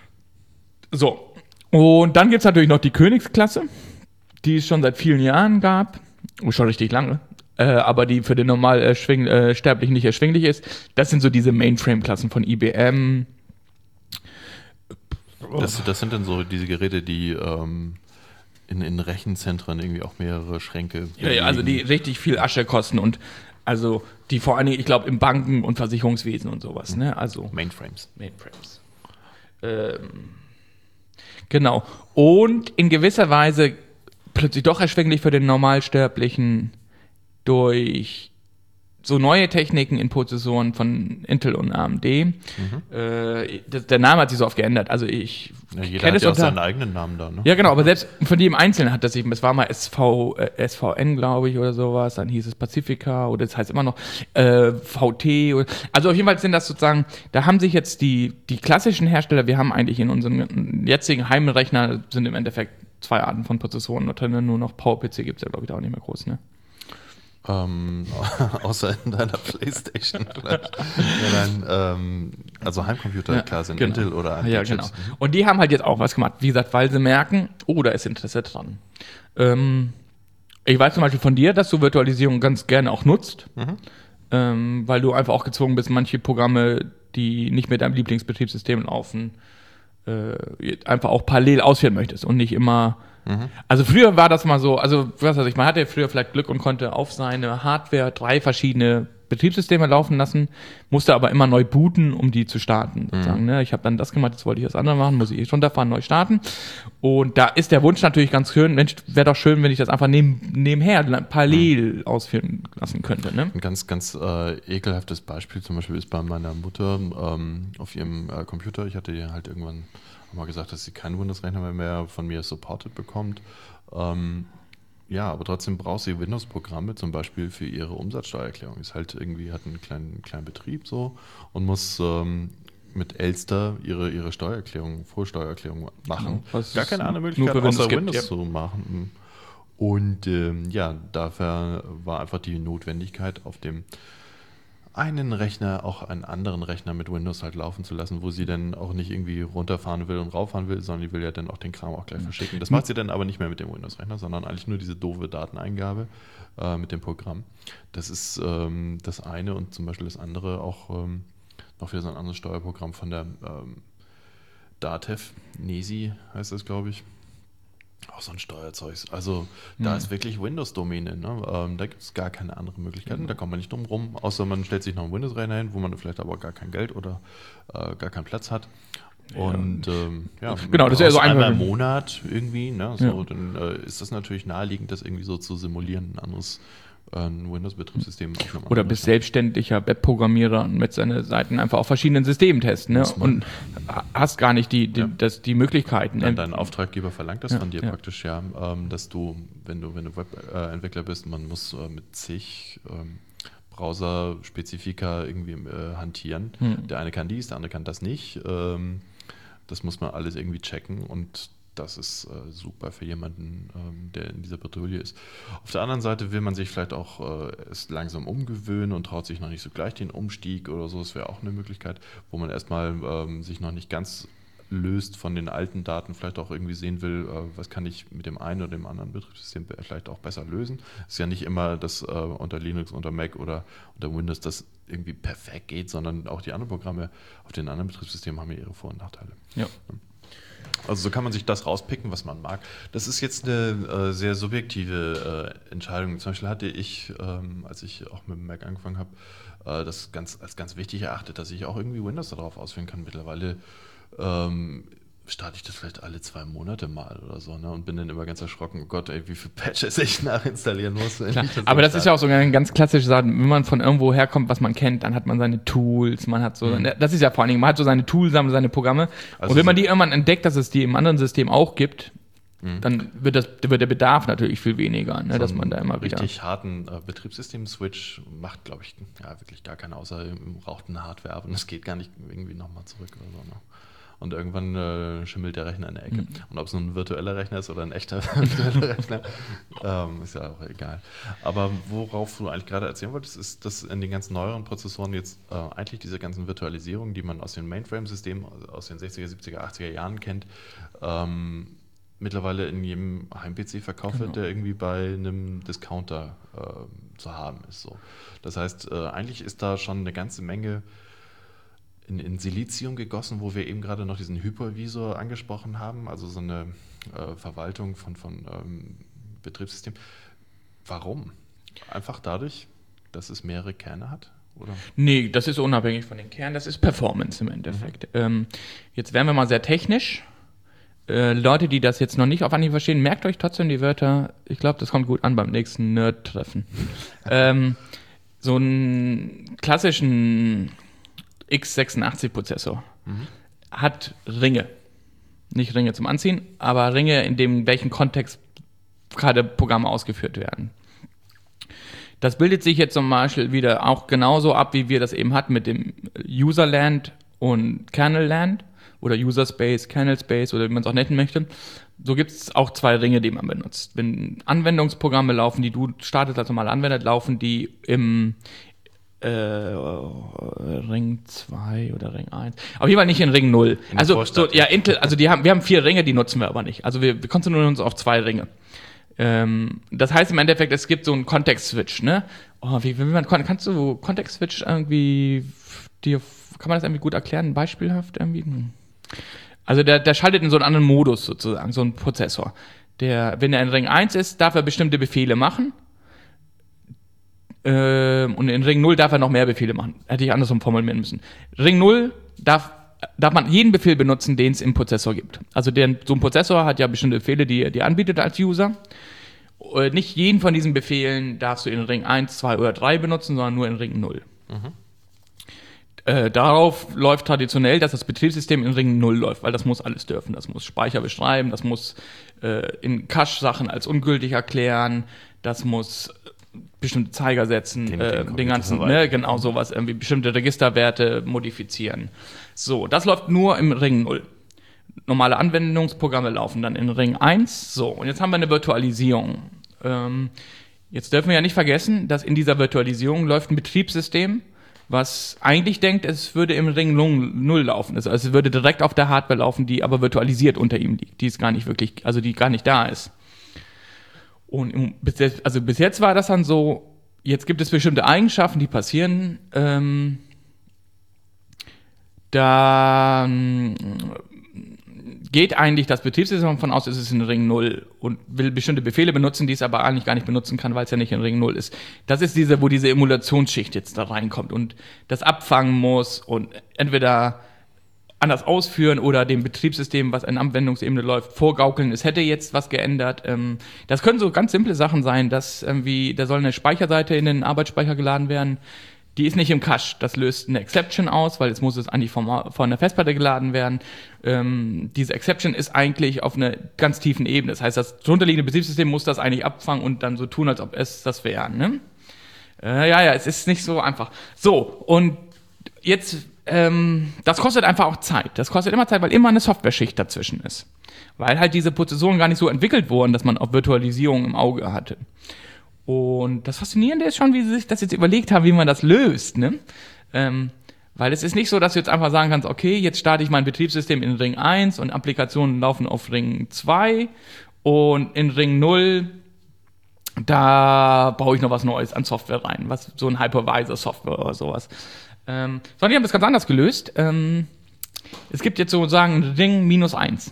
So. Und dann gibt es natürlich noch die Königsklasse, die es schon seit vielen Jahren gab. Oh, schon richtig lange. Äh, aber die für den normal erschwing- äh, Sterblichen nicht erschwinglich ist. Das sind so diese Mainframe-Klassen von I B M. Das, das sind dann so diese Geräte, die ähm, in, in Rechenzentren irgendwie auch mehrere Schränke Ja, ja, also die richtig viel Asche kosten und also die vor allen Dingen, ich glaube, im Banken- und Versicherungswesen und sowas, ne? Also Mainframes. Mainframes. Ähm, genau. Und in gewisser Weise plötzlich doch erschwinglich für den Normalsterblichen durch so neue Techniken in Prozessoren von Intel und A M D. Mhm. Äh, das, der Name hat sich so oft geändert. Also ich Ja, jeder kenne hat es ja auch unter, seinen eigenen Namen da, ne? ja, genau, aber selbst von jedem Einzelnen hat das sich, es war mal S V, äh, S V N, glaube ich, oder sowas, dann hieß es Pacifica, oder das heißt immer noch äh, V T. Oder, also auf jeden Fall sind das sozusagen, da haben sich jetzt die, die klassischen Hersteller, wir haben eigentlich in unserem jetzigen Heimrechner, sind im Endeffekt zwei Arten von Prozessoren drin, nur noch PowerPC gibt es ja, glaube ich, da auch nicht mehr groß, ne? Ähm, außer in deiner Playstation vielleicht. Ja, dann, ähm, also Heimcomputer, Ja, klar, sind genau. Intel oder A M D Ja, Chips. genau. Und die haben halt jetzt auch was gemacht. Wie gesagt, weil sie merken, oh, da ist Interesse dran. Ähm, ich weiß zum Beispiel von dir, dass du Virtualisierung ganz gerne auch nutzt, Mhm. ähm, weil du einfach auch gezwungen bist, manche Programme, die nicht mit deinem Lieblingsbetriebssystem laufen, äh, einfach auch parallel ausführen möchtest und nicht immer. Mhm. Also früher war das mal so, also was weiß ich, man hatte früher vielleicht Glück und konnte auf seine Hardware drei verschiedene Betriebssysteme laufen lassen, musste aber immer neu booten, um die zu starten. Sozusagen, ne? Ich habe dann das gemacht, jetzt wollte ich das andere machen, muss ich runterfahren, neu starten. Und da ist der Wunsch natürlich ganz schön, Mensch, wäre doch schön, wenn ich das einfach neben, nebenher parallel mhm. ausführen lassen könnte. Ne? Ein ganz, ganz äh, ekelhaftes Beispiel zum Beispiel ist bei meiner Mutter ähm, auf ihrem äh, Computer. Ich hatte ihr halt irgendwann mal gesagt, dass sie keinen Windows-Rechner mehr, mehr von mir supported bekommt. Ähm, ja, aber trotzdem braucht sie Windows-Programme, zum Beispiel für ihre Umsatzsteuererklärung. Ist halt irgendwie, hat einen kleinen, kleinen Betrieb so und muss ähm, mit Elster ihre, ihre Steuererklärung, Vorsteuererklärung machen. Genau, Gar keine andere Möglichkeit, für Windows außer gibt, Windows ja. zu machen. Und ähm, ja, dafür war einfach die Notwendigkeit, auf dem einen Rechner auch einen anderen Rechner mit Windows halt laufen zu lassen, wo sie dann auch nicht irgendwie runterfahren will und rauffahren will, sondern die will ja dann auch den Kram auch gleich verschicken. Das macht sie dann aber nicht mehr mit dem Windows-Rechner, sondern eigentlich nur diese doofe Dateneingabe äh, mit dem Programm. Das ist ähm, das eine und zum Beispiel das andere auch ähm, noch wieder so ein anderes Steuerprogramm von der ähm, Datev, Nesi heißt das, glaube ich. Auch so ein Steuerzeug. Also da Mhm. ist wirklich Windows-Domäne. Ne? Ähm, da gibt es gar keine andere Möglichkeit. Mhm. Da kommt man nicht drum rum, außer man stellt sich noch einen Windows-Rechner hin, wo man vielleicht aber gar kein Geld oder äh, gar keinen Platz hat. Und ähm, ja, Genau, das ist ja so einmal einfach. im Monat irgendwie, ne? so, Ja. dann äh, ist das natürlich naheliegend, das irgendwie so zu simulieren, ein anderes äh, ein Windows-Betriebssystem. auf einem Oder anderen bist Rechner. selbstständiger Webprogrammierer und mit seinen Seiten einfach auf verschiedenen Systemen testen, ne? Muss man. Und hast gar nicht die, die, Ja. das, die Möglichkeiten. Dann dein Auftraggeber verlangt das Ja, von dir ja. praktisch, ja, ähm, dass du, wenn du, wenn du Webentwickler bist, man muss äh, mit zig ähm, Browser-Spezifika irgendwie äh, hantieren. Hm. Der eine kann dies, der andere kann das nicht. Ähm, das muss man alles irgendwie checken und das ist äh, super für jemanden, ähm, der in dieser Bredouille ist. Auf der anderen Seite will man sich vielleicht auch äh, erst langsam umgewöhnen und traut sich noch nicht so gleich den Umstieg oder so. Das wäre auch eine Möglichkeit, wo man erstmal ähm, sich noch nicht ganz löst von den alten Daten, vielleicht auch irgendwie sehen will, äh, was kann ich mit dem einen oder dem anderen Betriebssystem vielleicht auch besser lösen. Es ist ja nicht immer, dass äh, unter Linux, unter Mac oder unter Windows das irgendwie perfekt geht, sondern auch die anderen Programme auf den anderen Betriebssystemen haben ja ihre Vor- und Nachteile. Ja. Also so kann man sich das rauspicken, was man mag. Das ist jetzt eine äh, sehr subjektive äh, Entscheidung. Zum Beispiel hatte ich, ähm, als ich auch mit dem Mac angefangen habe, äh, das ganz, als ganz wichtig erachtet, dass ich auch irgendwie Windows darauf ausführen kann. Mittlerweile ähm, starte ich das vielleicht alle zwei Monate mal oder so, ne? Und bin dann immer ganz erschrocken, oh Gott, ey, wie viele Patches ich nachinstallieren muss. Wenn Klar. ich das Aber das starte. ist ja auch so eine ganz klassische Sache, wenn man von irgendwo herkommt, was man kennt, dann hat man seine Tools, man hat so, Mhm. das ist ja vor allen Dingen, man hat so seine Tools, seine Programme. Also und wenn man so- die irgendwann entdeckt, dass es die im anderen System auch gibt, Mhm. dann wird, das, wird der Bedarf natürlich viel weniger, ne, So dass einen man da immer wieder... richtig harten äh, Betriebssystem-Switch macht, glaube ich, ja, wirklich gar keiner, außer im rauchten Hardware ab und es geht gar nicht irgendwie nochmal zurück oder so. Ne? Und irgendwann äh, schimmelt der Rechner in der Ecke. Mhm. Und ob es nun ein virtueller Rechner ist oder ein echter virtueller Rechner, ähm, ist ja auch egal. Aber worauf du eigentlich gerade erzählen wolltest, ist, dass in den ganzen neueren Prozessoren jetzt äh, eigentlich diese ganzen Virtualisierungen, die man aus den Mainframe-Systemen aus den sechziger, siebziger, achtziger Jahren kennt, ähm, mittlerweile in jedem Heim-P C verkauft wird, Genau. der irgendwie bei einem Discounter äh, zu haben ist. So. Das heißt, äh, eigentlich ist da schon eine ganze Menge in, in Silizium gegossen, wo wir eben gerade noch diesen Hypervisor angesprochen haben, also so eine äh, Verwaltung von, von ähm, Betriebssystem. Warum? Einfach dadurch, dass es mehrere Kerne hat? Oder? Nee, das ist unabhängig von den Kernen, das ist Performance im Endeffekt. Mhm. Ähm, jetzt werden wir mal sehr technisch. Äh, Leute, die das jetzt noch nicht auf Anhieb verstehen, merkt euch trotzdem die Wörter. Ich glaube, das kommt gut an beim nächsten Nerd-Treffen. ähm, so einen klassischen x sechsundachtzig-Prozessor Mhm. hat Ringe. Nicht Ringe zum Anziehen, aber Ringe, in dem welchen Kontext gerade Programme ausgeführt werden. Das bildet sich jetzt zum Beispiel wieder auch genauso ab, wie wir das eben hatten mit dem Userland und Kernelland oder User Space, Kernel Space oder wie man es auch nennen möchte. So gibt es auch zwei Ringe, die man benutzt. Wenn Anwendungsprogramme laufen, die du startest als normaler Anwender, laufen die im äh, Ring zwei oder Ring eins. Auf jeden Fall nicht in Ring null. In der Also Vorstadt. so, ja, Intel, also die haben, wir haben vier Ringe, die nutzen wir aber nicht. Also wir, wir konzentrieren uns auf zwei Ringe. Ähm, das heißt im Endeffekt, es gibt so einen Kontext-Switch, ne? Oh, wie, wie man, kannst du Kontext-Switch irgendwie, dir, kann man das irgendwie gut erklären, beispielhaft irgendwie? Hm. Also der, der schaltet in so einen anderen Modus sozusagen, so einen Prozessor. Der, wenn er in Ring eins ist, darf er bestimmte Befehle machen. Ähm, und in Ring null darf er noch mehr Befehle machen. Hätte ich andersrum formulieren müssen. Ring null darf, darf man jeden Befehl benutzen, den es im Prozessor gibt. Also der, so ein Prozessor hat ja bestimmte Befehle, die er dir anbietet als User. Und nicht jeden von diesen Befehlen darfst du in Ring eins, zwei oder drei benutzen, sondern nur in Ring null. Mhm. Äh, darauf läuft traditionell, dass das Betriebssystem in Ring null läuft, weil das muss alles dürfen. Das muss Speicher beschreiben, das muss äh, in Cache-Sachen als ungültig erklären, das muss bestimmte Zeiger setzen, Den- äh, den den ganzen, Computer ne, genau sowas, irgendwie bestimmte Registerwerte modifizieren. So, das läuft nur im Ring null. Normale Anwendungsprogramme laufen dann in Ring eins. So, und jetzt haben wir eine Virtualisierung. Ähm, jetzt dürfen wir ja nicht vergessen, dass in dieser Virtualisierung läuft ein Betriebssystem, was eigentlich denkt, es würde im Ring null laufen. Also es würde direkt auf der Hardware laufen, die aber virtualisiert unter ihm liegt. Die ist gar nicht wirklich, also die gar nicht da ist. Und im, bis jetzt, also bis jetzt war das dann so, jetzt gibt es bestimmte Eigenschaften, die passieren. Ähm, da ähm, geht eigentlich das Betriebssystem davon aus, es ist in Ring null und will bestimmte Befehle benutzen, die es aber eigentlich gar nicht benutzen kann, weil es ja nicht in Ring null ist. Das ist diese, wo diese Emulationsschicht jetzt da reinkommt und das abfangen muss und entweder anders ausführen oder dem Betriebssystem, was in Anwendungsebene läuft, vorgaukeln, es hätte jetzt was geändert. Das können so ganz simple Sachen sein, dass irgendwie, da soll eine Speicherseite in den Arbeitsspeicher geladen werden, die ist nicht im Cache. Das löst eine Exception aus, weil jetzt muss es eigentlich vom, von der Festplatte geladen werden. Ähm, diese Exception ist eigentlich auf einer ganz tiefen Ebene. Das heißt, das drunterliegende Betriebssystem muss das eigentlich abfangen und dann so tun, als ob es das wäre. Ne? Äh, ja, ja, es ist nicht so einfach. So, und jetzt, ähm, das kostet einfach auch Zeit. Das kostet immer Zeit, weil immer eine Software-Schicht dazwischen ist. Weil halt diese Prozessoren gar nicht so entwickelt wurden, dass man auch Virtualisierung im Auge hatte. Und das Faszinierende ist schon, wie sie sich das jetzt überlegt haben, wie man das löst, ne? Ähm, weil es ist nicht so, dass du jetzt einfach sagen kannst, okay, jetzt starte ich mein Betriebssystem in Ring eins und Applikationen laufen auf Ring zwei und in Ring null, da baue ich noch was Neues an Software rein, was so ein Hypervisor-Software oder sowas. Ähm, sondern die haben das ganz anders gelöst. Ähm, es gibt jetzt sozusagen Ring minus eins.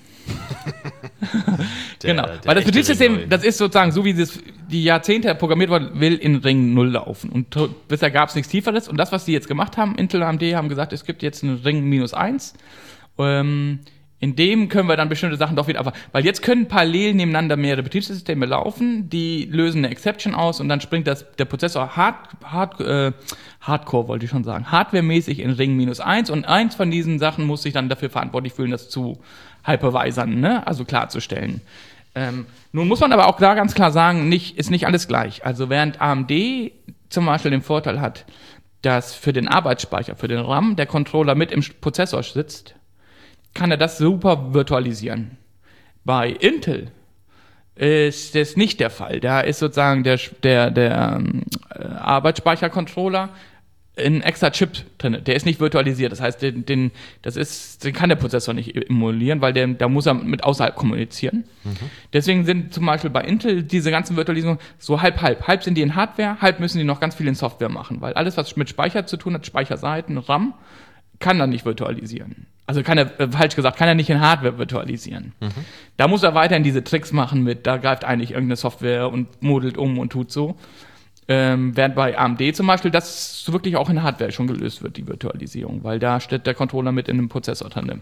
Der, genau, der weil das echte Betriebssystem, Ring das ist sozusagen so, wie es die Jahrzehnte programmiert worden, will in Ring null laufen. Und bisher gab es nichts Tieferes. Und das, was die jetzt gemacht haben, Intel und A M D haben gesagt, es gibt jetzt einen Ring minus eins. Ähm, in dem können wir dann bestimmte Sachen doch wieder einfach, weil jetzt können parallel nebeneinander mehrere Betriebssysteme laufen, die lösen eine Exception aus und dann springt das, der Prozessor hard, hard, äh, Hardcore, wollte ich schon sagen, hardwaremäßig in Ring minus eins und eins von diesen Sachen muss sich dann dafür verantwortlich fühlen, das zu hypervisern, ne? Also klarzustellen. Ähm, nun muss man aber auch da ganz klar sagen, nicht, ist nicht alles gleich. Also während A M D zum Beispiel den Vorteil hat, dass für den Arbeitsspeicher, für den RAM, der Controller mit im Prozessor sitzt, kann er das super virtualisieren. Bei Intel ist das nicht der Fall. Da ist sozusagen der, der, der äh, Arbeitsspeichercontroller ein extra Chip drin. Der ist nicht virtualisiert. Das heißt, den, den, das ist, den kann der Prozessor nicht emulieren, weil der, da muss er mit außerhalb kommunizieren. Mhm. Deswegen sind zum Beispiel bei Intel diese ganzen Virtualisierungen so halb-halb. Halb sind die in Hardware, halb müssen die noch ganz viel in Software machen, weil alles, was mit Speicher zu tun hat, Speicherseiten, RAM, kann er nicht virtualisieren. Also kann er, äh, falsch gesagt, kann er nicht in Hardware virtualisieren. Mhm. Da muss er weiterhin diese Tricks machen mit, da greift eigentlich irgendeine Software und modelt um und tut so. Ähm, während bei A M D zum Beispiel das wirklich auch in Hardware schon gelöst wird, die Virtualisierung, weil da steht der Controller mit in einem Prozessor drin.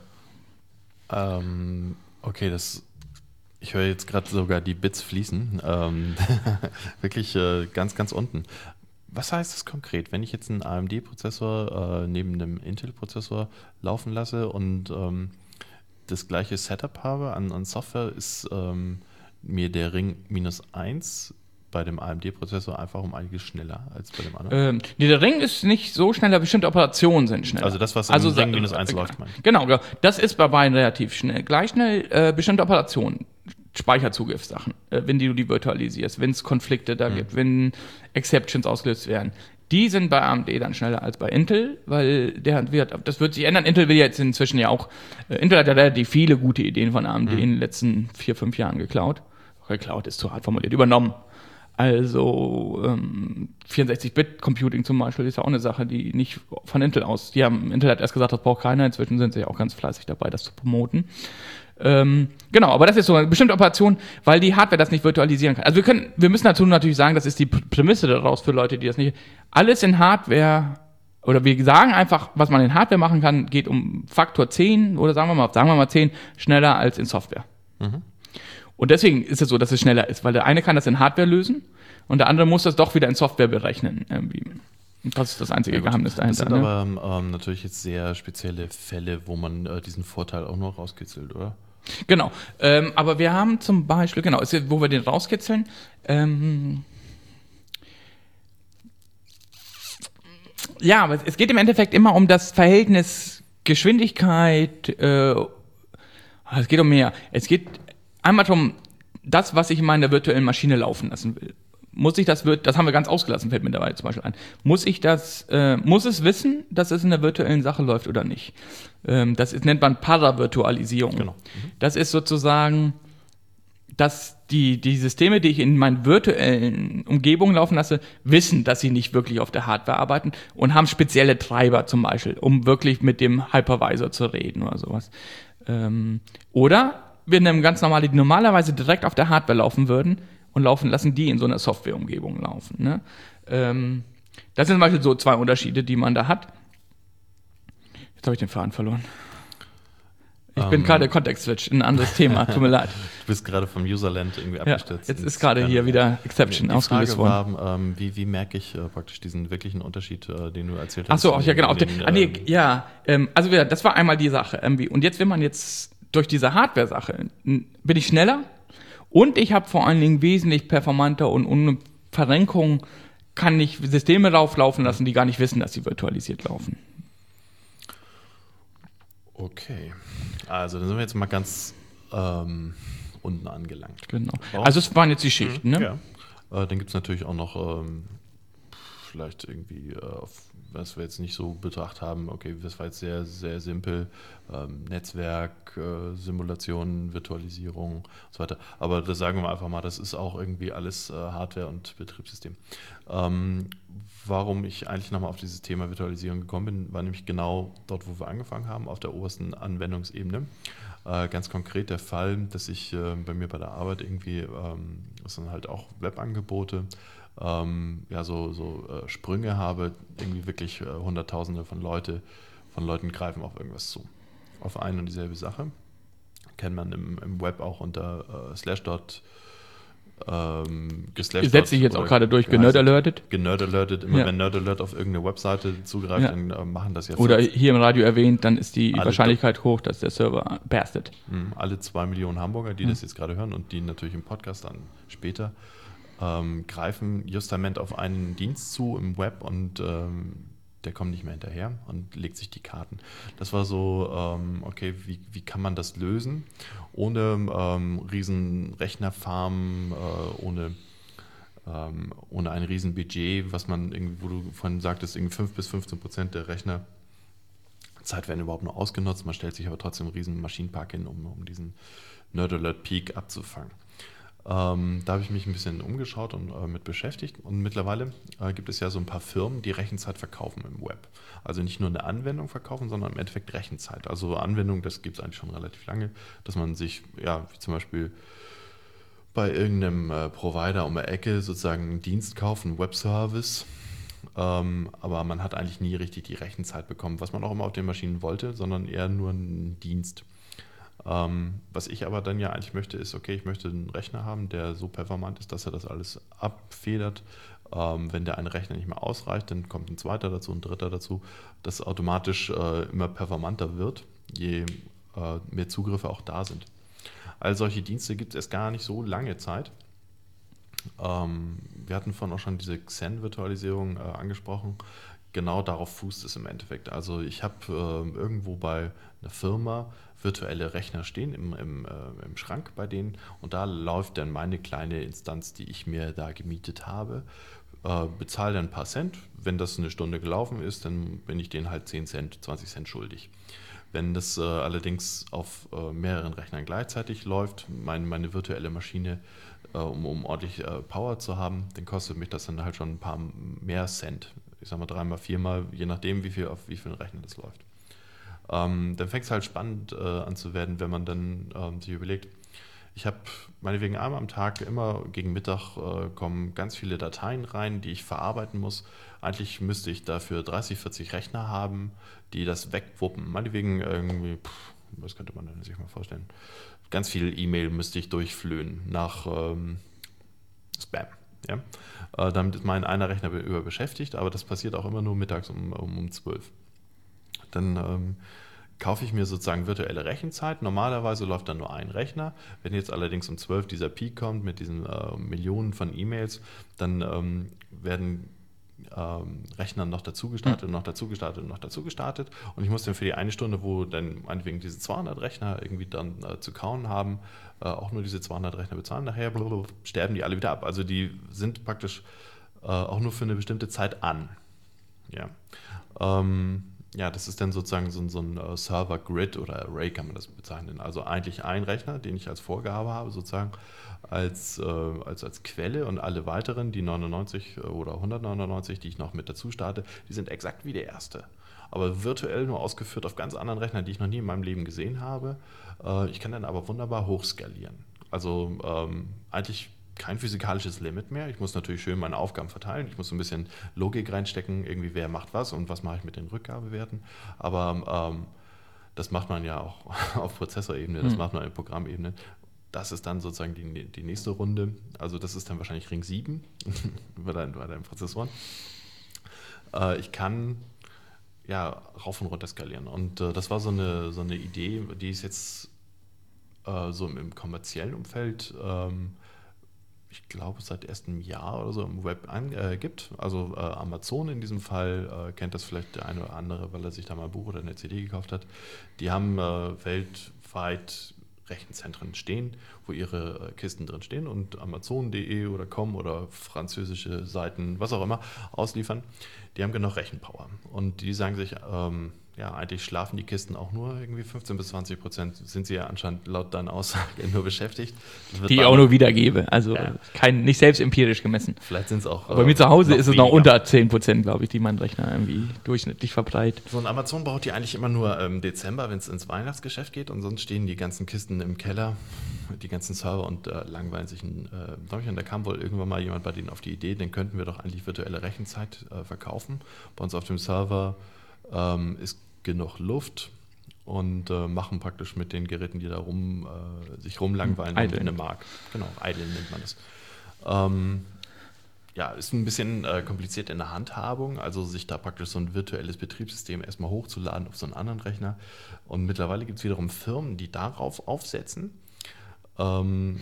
Ähm, okay, das, ich höre jetzt gerade sogar die Bits fließen. Ähm, wirklich äh, ganz, ganz unten. Was heißt das konkret, wenn ich jetzt einen A M D-Prozessor äh, neben einem Intel-Prozessor laufen lasse und ähm, das gleiche Setup habe an, an Software, ist ähm, mir der Ring minus eins bei dem A M D-Prozessor einfach um einiges schneller als bei dem anderen? Ähm, nee, der Ring ist nicht so schnell, aber bestimmte Operationen sind schneller. Also das, was im also, Ring minus eins äh, läuft, meine ich. Genau, genau, das ist bei beiden relativ schnell. Gleich schnell äh, bestimmte Operationen, Speicherzugriffssachen, äh, wenn die, du die virtualisierst, wenn es Konflikte da mhm. gibt, wenn Exceptions ausgelöst werden. Die sind bei A M D dann schneller als bei Intel, weil der wird, das wird sich ändern. Intel will jetzt inzwischen ja auch, äh, Intel hat ja relativ viele gute Ideen von A M D mhm. in den letzten vier, fünf Jahren geklaut. Geklaut ist zu hart formuliert, übernommen. Also ähm, vierundsechzig-Bit-Computing zum Beispiel ist ja auch eine Sache, die nicht von Intel aus, die haben, Intel hat erst gesagt, das braucht keiner, inzwischen sind sie ja auch ganz fleißig dabei, das zu promoten. Ähm, genau, aber das ist so eine bestimmte Operation, weil die Hardware das nicht virtualisieren kann. Also wir können, wir müssen dazu natürlich sagen, das ist die Prämisse daraus für Leute, die das nicht, alles in Hardware, oder wir sagen einfach, was man in Hardware machen kann, geht um Faktor zehn oder sagen wir mal, sagen wir mal zehn schneller als in Software. Mhm. Und deswegen ist es so, dass es schneller ist, weil der eine kann das in Hardware lösen und der andere muss das doch wieder in Software berechnen. Irgendwie. Und das ist das einzige ja, Geheimnis dahinter. Das sind ne? aber ähm, natürlich jetzt sehr spezielle Fälle, wo man äh, diesen Vorteil auch noch rauskitzelt, oder? Genau. Ähm, aber wir haben zum Beispiel, genau, wo wir den rauskitzeln, ähm, ja, aber es geht im Endeffekt immer um das Verhältnis Geschwindigkeit, äh, es geht um mehr. Es geht einmal darum, das, was ich in meiner virtuellen Maschine laufen lassen will. Muss ich das, das haben wir ganz ausgelassen, fällt mir dabei zum Beispiel ein. Muss ich das, äh, muss es wissen, dass es in der virtuellen Sache läuft oder nicht? Ähm, das ist, nennt man Paravirtualisierung. Genau. Mhm. Das ist sozusagen, dass die, die Systeme, die ich in meinen virtuellen Umgebungen laufen lasse, wissen, dass sie nicht wirklich auf der Hardware arbeiten und haben spezielle Treiber zum Beispiel, um wirklich mit dem Hypervisor zu reden oder sowas. Ähm, oder wir nehmen ganz normale, die normalerweise direkt auf der Hardware laufen würden und laufen lassen die in so einer Softwareumgebung laufen. Ne? Ähm, das sind zum Beispiel so zwei Unterschiede, die man da hat. Jetzt habe ich den Faden verloren. Ich um, bin gerade Kontext-Switch, ein anderes Thema, tut mir leid. Du bist gerade vom Userland irgendwie abgestürzt. Ja, jetzt ist gerade hier wieder Exception die ausgelöst worden. War, ähm, wie, wie merke ich äh, praktisch diesen wirklichen Unterschied, äh, den du erzählt hast? Ach so, ach, ja, genau. Den, den, ah, nee, äh, ja, ähm, also ja, das war einmal die Sache. Ähm, und jetzt, wenn man jetzt durch diese Hardware-Sache, bin ich schneller und ich habe vor allen Dingen wesentlich performanter und ohne Verrenkung kann ich Systeme rauflaufen lassen, die gar nicht wissen, dass sie virtualisiert laufen. Okay, also dann sind wir jetzt mal ganz ähm, unten angelangt. Genau. Also es waren jetzt die Schichten, mhm, ne? Ja. Äh, dann gibt es natürlich auch noch ähm, vielleicht irgendwie, äh, auf, was wir jetzt nicht so betrachtet haben, okay, das war jetzt sehr, sehr simpel, ähm, Netzwerk, äh, Simulation, Virtualisierung und so weiter. Aber das sagen wir einfach mal, das ist auch irgendwie alles äh, Hardware und Betriebssystem. Ähm, warum ich eigentlich nochmal auf dieses Thema Virtualisierung gekommen bin, war nämlich genau dort, wo wir angefangen haben, auf der obersten Anwendungsebene. Äh, ganz konkret der Fall, dass ich äh, bei mir bei der Arbeit irgendwie, ähm, das sind halt auch Webangebote, ähm, ja, so, so äh, Sprünge habe, irgendwie wirklich äh, Hunderttausende von Leute, von Leuten greifen auf irgendwas zu. Auf eine und dieselbe Sache. Kennt man im, im Web auch unter äh, Slashdot. Ähm, Setzt sich jetzt auch gerade durch, generd-alerted. Generd-alerted, immer ja. Wenn Nerd-Alert auf irgendeine Webseite zugreift, ja. dann äh, machen das jetzt. Oder hier im Radio erwähnt, dann ist die Wahrscheinlichkeit do- hoch, dass der Server burstet. Alle zwei Millionen Hamburger, die mhm. das jetzt gerade hören und die natürlich im Podcast dann später, ähm, greifen justament auf einen Dienst zu im Web und ähm, der kommt nicht mehr hinterher und legt sich die Karten. Das war so, ähm, okay, wie, wie kann man das lösen, ohne ähm, riesen Rechnerfarmen, äh, ohne, ähm, ohne ein riesen Budget, was man irgendwie, wo du vorhin sagtest, irgendwie fünf bis fünfzehn Prozent der Rechnerzeit werden überhaupt nur ausgenutzt, man stellt sich aber trotzdem einen riesen Maschinenpark hin, um, um diesen Nerd-Alert-Peak abzufangen. Ähm, da habe ich mich ein bisschen umgeschaut und äh, mit beschäftigt und mittlerweile äh, gibt es ja so ein paar Firmen, die Rechenzeit verkaufen im Web. Also nicht nur eine Anwendung verkaufen, sondern im Endeffekt Rechenzeit. Also Anwendung, das gibt es eigentlich schon relativ lange, dass man sich, ja, wie zum Beispiel bei irgendeinem äh, Provider um die Ecke sozusagen einen Dienst kauft, einen Webservice, ähm, aber man hat eigentlich nie richtig die Rechenzeit bekommen, was man auch immer auf den Maschinen wollte, sondern eher nur einen Dienst. Ähm, was ich aber dann ja eigentlich möchte, ist, okay, ich möchte einen Rechner haben, der so performant ist, dass er das alles abfedert. Ähm, wenn der eine Rechner nicht mehr ausreicht, dann kommt ein zweiter dazu, ein dritter dazu, das automatisch äh, immer performanter wird, je äh, mehr Zugriffe auch da sind. All solche Dienste gibt es erst gar nicht so lange Zeit. Ähm, wir hatten vorhin auch schon diese Xen-Virtualisierung äh, angesprochen. Genau darauf fußt es im Endeffekt. Also ich habe äh, irgendwo bei einer Firma virtuelle Rechner stehen im, im, äh, im Schrank bei denen und da läuft dann meine kleine Instanz, die ich mir da gemietet habe, äh, bezahle dann ein paar Cent. Wenn das eine Stunde gelaufen ist, dann bin ich denen halt zehn Cent, zwanzig Cent schuldig. Wenn das äh, allerdings auf äh, mehreren Rechnern gleichzeitig läuft, mein, meine virtuelle Maschine, äh, um, um ordentlich äh, Power zu haben, dann kostet mich das dann halt schon ein paar mehr Cent. Ich sag mal dreimal, viermal, je nachdem, wie viel auf wie vielen Rechnern das läuft. Ähm, dann fängt es halt spannend äh, an zu werden, wenn man dann ähm, sich überlegt, ich habe meinetwegen einmal am Tag, immer gegen Mittag äh, kommen ganz viele Dateien rein, die ich verarbeiten muss. Eigentlich müsste ich dafür dreißig, vierzig Rechner haben, die das wegwuppen. Meinetwegen irgendwie, pff, was könnte man denn sich mal vorstellen? Ganz viel E-Mail müsste ich durchflöhen nach ähm, Spam. Ja? Äh, damit ist mein einer Rechner über beschäftigt, aber das passiert auch immer nur mittags um, um, um zwölf. Dann ähm, kaufe ich mir sozusagen virtuelle Rechenzeit. Normalerweise läuft dann nur ein Rechner. Wenn jetzt allerdings um zwölf dieser Peak kommt mit diesen äh, Millionen von E-Mails, dann ähm, werden ähm, Rechner noch dazu gestartet, mhm. noch dazu gestartet und noch dazu gestartet. Und ich muss dann für die eine Stunde, wo dann meinetwegen diese zweihundert Rechner irgendwie dann äh, zu kauen haben, äh, auch nur diese zweihundert Rechner bezahlen. Nachher blablabla, sterben die alle wieder ab. Also die sind praktisch äh, auch nur für eine bestimmte Zeit an. Ja. Ähm, Ja, das ist dann sozusagen so, so ein uh, Server-Grid oder Array kann man das bezeichnen. Also eigentlich ein Rechner, den ich als Vorgabe habe, sozusagen als, äh, als, als Quelle und alle weiteren, die neunundneunzig oder hundertneunundneunzig, die ich noch mit dazu starte, die sind exakt wie der erste. aber virtuell nur ausgeführt auf ganz anderen Rechnern, die ich noch nie in meinem Leben gesehen habe. Äh, ich kann dann aber wunderbar hochskalieren. Also ähm, eigentlich kein physikalisches Limit mehr. Ich muss natürlich schön meine Aufgaben verteilen. Ich muss so ein bisschen Logik reinstecken, irgendwie wer macht was und was mache ich mit den Rückgabewerten. Aber ähm, das macht man ja auch auf Prozessorebene, das mhm. macht man auf Programmebene. Das ist dann sozusagen die, die nächste Runde. Also das ist dann wahrscheinlich Ring sieben bei deinen, bei deinen Prozessoren. Äh, ich kann ja rauf und runter skalieren. Und äh, das war so eine, so eine Idee, die ist jetzt äh, so im, im kommerziellen Umfeld ähm, ich glaube, seit erstem Jahr oder so im Web an, äh, gibt. Also äh, Amazon in diesem Fall äh, kennt das vielleicht der eine oder andere, weil er sich da mal ein Buch oder eine C D gekauft hat. Die haben äh, weltweit Rechenzentren stehen, wo ihre äh, Kisten drin stehen und Amazon punkt de oder com oder französische Seiten, was auch immer, ausliefern. Die haben genug Rechenpower. Und die sagen sich, ähm, ja, eigentlich schlafen die Kisten auch nur irgendwie fünfzehn bis zwanzig Prozent sind sie ja anscheinend laut deiner Aussage nur beschäftigt. Die ich auch nur wiedergebe, also ja. kein, nicht selbst empirisch gemessen. Vielleicht sind es auch. Aber bei mir zu Hause ist es noch unter zehn Prozent, glaube ich, die mein Rechner irgendwie durchschnittlich verbreitet. So ein Amazon braucht die eigentlich immer nur im Dezember, wenn es ins Weihnachtsgeschäft geht und sonst stehen die ganzen Kisten im Keller, die ganzen Server und äh, langweilen sich ein äh, Däumchen. Da kam wohl irgendwann mal jemand bei denen auf die Idee, den könnten wir doch eigentlich virtuelle Rechenzeit äh, verkaufen. Bei uns auf dem Server ähm, ist genug Luft und äh, machen praktisch mit den Geräten, die da rum, äh, sich rumlangweilen, Idle. eine Mark. Genau, idle nennt man das. Ähm, ja, ist ein bisschen äh, kompliziert in der Handhabung, also sich da praktisch so ein virtuelles Betriebssystem erstmal hochzuladen auf so einen anderen Rechner. Und mittlerweile gibt es wiederum Firmen, die darauf aufsetzen, ähm,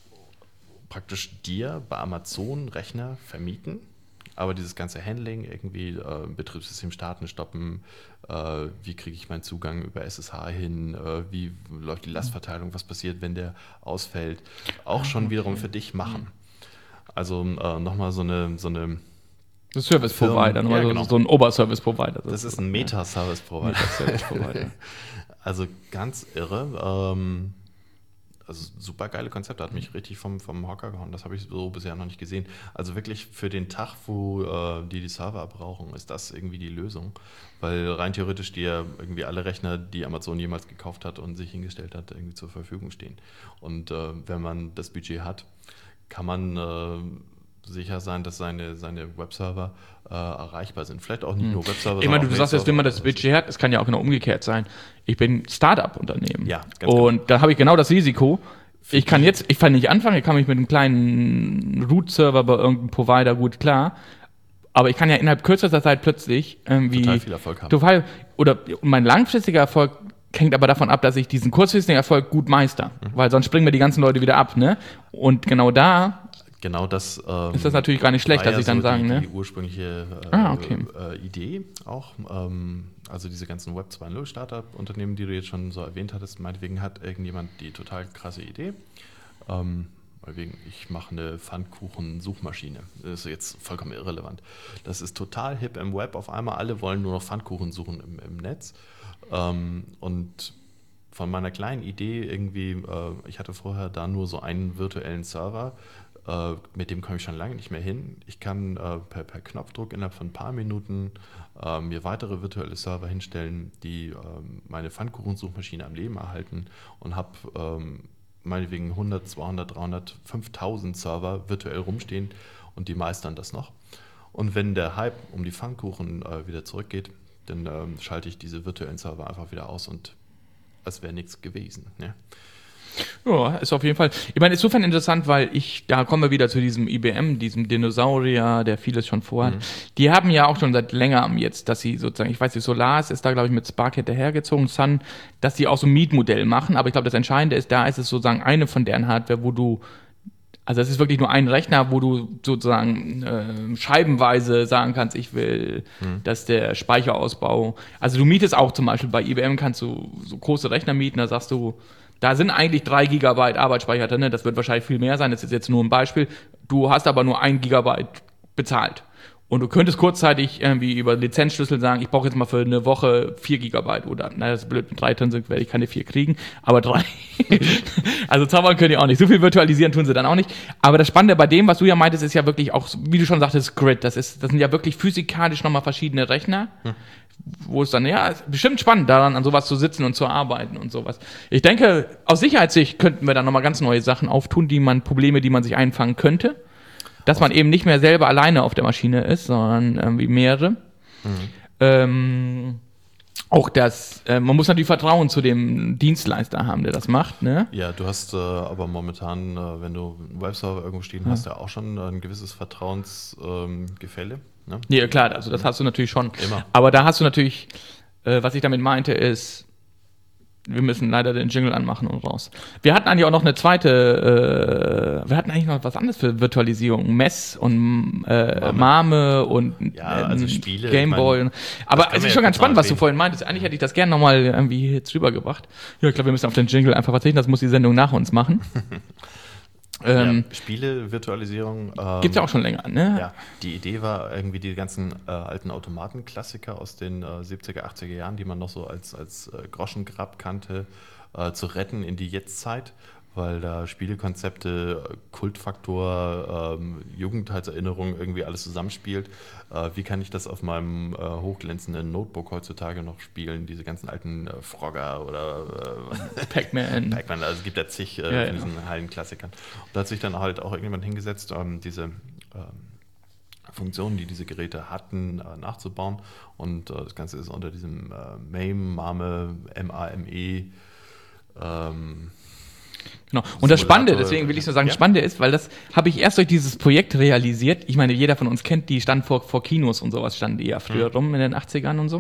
praktisch dir bei Amazon Rechner vermieten. Aber dieses ganze Handling, irgendwie äh, Betriebssystem starten, stoppen, äh, wie kriege ich meinen Zugang über S S H hin, äh, wie läuft die Lastverteilung, was passiert, wenn der ausfällt, auch schon wiederum für dich machen. Also äh, nochmal so eine, so eine Service Provider, ja, so, genau. so ein Oberservice Provider. Das, das ist ein Meta-Service Provider. Meta also ganz irre. Ähm, Also super geile Konzepte, hat mich richtig vom, vom Hocker gehauen. Das habe ich so bisher noch nicht gesehen. Also wirklich für den Tag, wo äh, die die Server brauchen, ist das irgendwie die Lösung. Weil rein theoretisch dir irgendwie alle Rechner, die Amazon jemals gekauft hat und sich hingestellt hat, irgendwie zur Verfügung stehen. Und äh, wenn man das Budget hat, kann man äh, sicher sein, dass seine, seine Webserver äh, erreichbar sind. Vielleicht auch nicht nur Webserver. Ich meine, du, du sagst jetzt, wenn man das Budget hat, es kann ja auch genau umgekehrt sein. Ich bin Start-up-Unternehmen. Ja, ganz Und genau. da habe ich genau das Risiko. Ich kann jetzt, ich kann nicht anfangen, ich kann mich mit einem kleinen Root-Server bei irgendeinem Provider gut klar, aber ich kann ja innerhalb kürzester Zeit plötzlich irgendwie total viel Erfolg haben. Total, oder mein langfristiger Erfolg hängt aber davon ab, dass ich diesen kurzfristigen Erfolg gut meister, mhm. weil sonst springen mir die ganzen Leute wieder ab, ne? Und genau da Genau das ähm, ist das natürlich gar nicht schlecht, dass ja ich dann so sagen, die, ne? die ursprüngliche äh, ah, okay. äh, Idee auch. Ähm, also diese ganzen Web zwei Punkt null Startup-Unternehmen, die du jetzt schon so erwähnt hattest, meinetwegen hat irgendjemand die total krasse Idee. Ähm, meinetwegen, ich mache eine Pfannkuchen-Suchmaschine. Das ist jetzt vollkommen irrelevant. Das ist total hip im Web. Auf einmal alle wollen nur noch Pfannkuchen suchen im, im Netz. Ähm, und von meiner kleinen Idee irgendwie, äh, ich hatte vorher da nur so einen virtuellen Server, mit dem komme ich schon lange nicht mehr hin. Ich kann äh, per, per Knopfdruck innerhalb von ein paar Minuten äh, mir weitere virtuelle Server hinstellen, die äh, meine Pfannkuchensuchmaschine am Leben erhalten und habe ähm, meinetwegen hundert, zweihundert, dreihundert, fünftausend Server virtuell rumstehen und die meistern das noch. Und wenn der Hype um die Pfannkuchen äh, wieder zurückgeht, dann ähm, schalte ich diese virtuellen Server einfach wieder aus und es wäre nichts gewesen. Ne? Ja, ist auf jeden Fall. Ich meine, insofern interessant, weil ich, da kommen wir wieder zu diesem I B M, diesem Dinosaurier, der vieles schon vorhat. Mhm. Die haben ja auch schon seit längerem jetzt, dass sie sozusagen, ich weiß nicht, Solaris ist da, glaube ich, mit Spark hinterhergezogen, Sun, dass die auch so ein Mietmodell machen. Aber ich glaube, das Entscheidende ist, da ist es sozusagen eine von deren Hardware, wo du, also es ist wirklich nur ein Rechner, wo du sozusagen äh, scheibenweise sagen kannst, ich will, mhm. dass der Speicherausbau, also du mietest auch zum Beispiel bei I B M, kannst du so große Rechner mieten, da sagst du, da sind eigentlich drei Gigabyte Arbeitsspeicher drin, das wird wahrscheinlich viel mehr sein, das ist jetzt nur ein Beispiel. Du hast aber nur ein Gigabyte bezahlt. Und du könntest kurzzeitig irgendwie über Lizenzschlüssel sagen, ich brauche jetzt mal für eine Woche vier Gigabyte oder, na, das ist blöd, mit drei drin sind, werde ich keine vier kriegen, aber drei. Also zaubern können die auch nicht. So viel virtualisieren tun sie dann auch nicht. Aber das Spannende bei dem, was du ja meintest, ist ja wirklich auch, wie du schon sagtest, Grid. Das ist, das sind ja wirklich physikalisch nochmal verschiedene Rechner. Hm. wo es dann, ja, ist bestimmt spannend daran, an sowas zu sitzen und zu arbeiten und sowas. Ich denke, aus Sicherheitssicht könnten wir da nochmal ganz neue Sachen auftun, die man, Probleme, die man sich einfangen könnte. Dass man eben nicht mehr selber alleine auf der Maschine ist, sondern irgendwie mehrere. Mhm. Ähm, auch das, äh, man muss natürlich Vertrauen zu dem Dienstleister haben, der das macht, ne? Ja, du hast äh, aber momentan, äh, wenn du einen Webserver irgendwo stehen ja. hast, ja auch schon ein gewisses Vertrauensgefälle. Ähm, ne? Ja, klar, also das hast du natürlich schon. Immer. Aber da hast du natürlich, äh, was ich damit meinte, ist, wir müssen leider den Jingle anmachen und raus. Wir hatten eigentlich auch noch eine zweite, äh, wir hatten eigentlich noch was anderes für Virtualisierung. Mess und äh, Mame. Mame und ja, also Spiele, Gameboy. Ich mein, aber es ist schon ganz spannend, was du vorhin meintest. Eigentlich hätte ich das gerne nochmal irgendwie jetzt rübergebracht. Ja, ich glaube, wir müssen auf den Jingle einfach verzichten. Das muss die Sendung nach uns machen. Ähm, ja, Spiele, Virtualisierung. Ähm, gibt's ja auch schon länger, ne? Ja, die Idee war irgendwie die ganzen äh, alten Automatenklassiker aus den äh, siebziger, achtziger Jahren, die man noch so als, als äh, Groschengrab kannte, äh, zu retten in die Jetztzeit, weil da Spielekonzepte, Kultfaktor, ähm, Jugendheitserinnerung irgendwie alles zusammenspielt. Äh, wie kann ich das auf meinem äh, hochglänzenden Notebook heutzutage noch spielen? Diese ganzen alten äh, Frogger oder äh, Pac-Man. Pac-Man, also es gibt ja zig äh, ja, von diesen ja. heilen Klassikern. Und da hat sich dann halt auch irgendjemand hingesetzt, ähm, diese ähm, Funktionen, die diese Geräte hatten, äh, nachzubauen. Und äh, das Ganze ist unter diesem äh, MAME, MAME, M A M E, ähm, Genau. Und das Spannende, deswegen will ich so sagen, ja. Spannende ist, weil das habe ich erst durch dieses Projekt realisiert. Ich meine, jeder von uns kennt die, stand vor, vor Kinos und sowas, standen die ja früher mhm. rum in den achtzigern und so.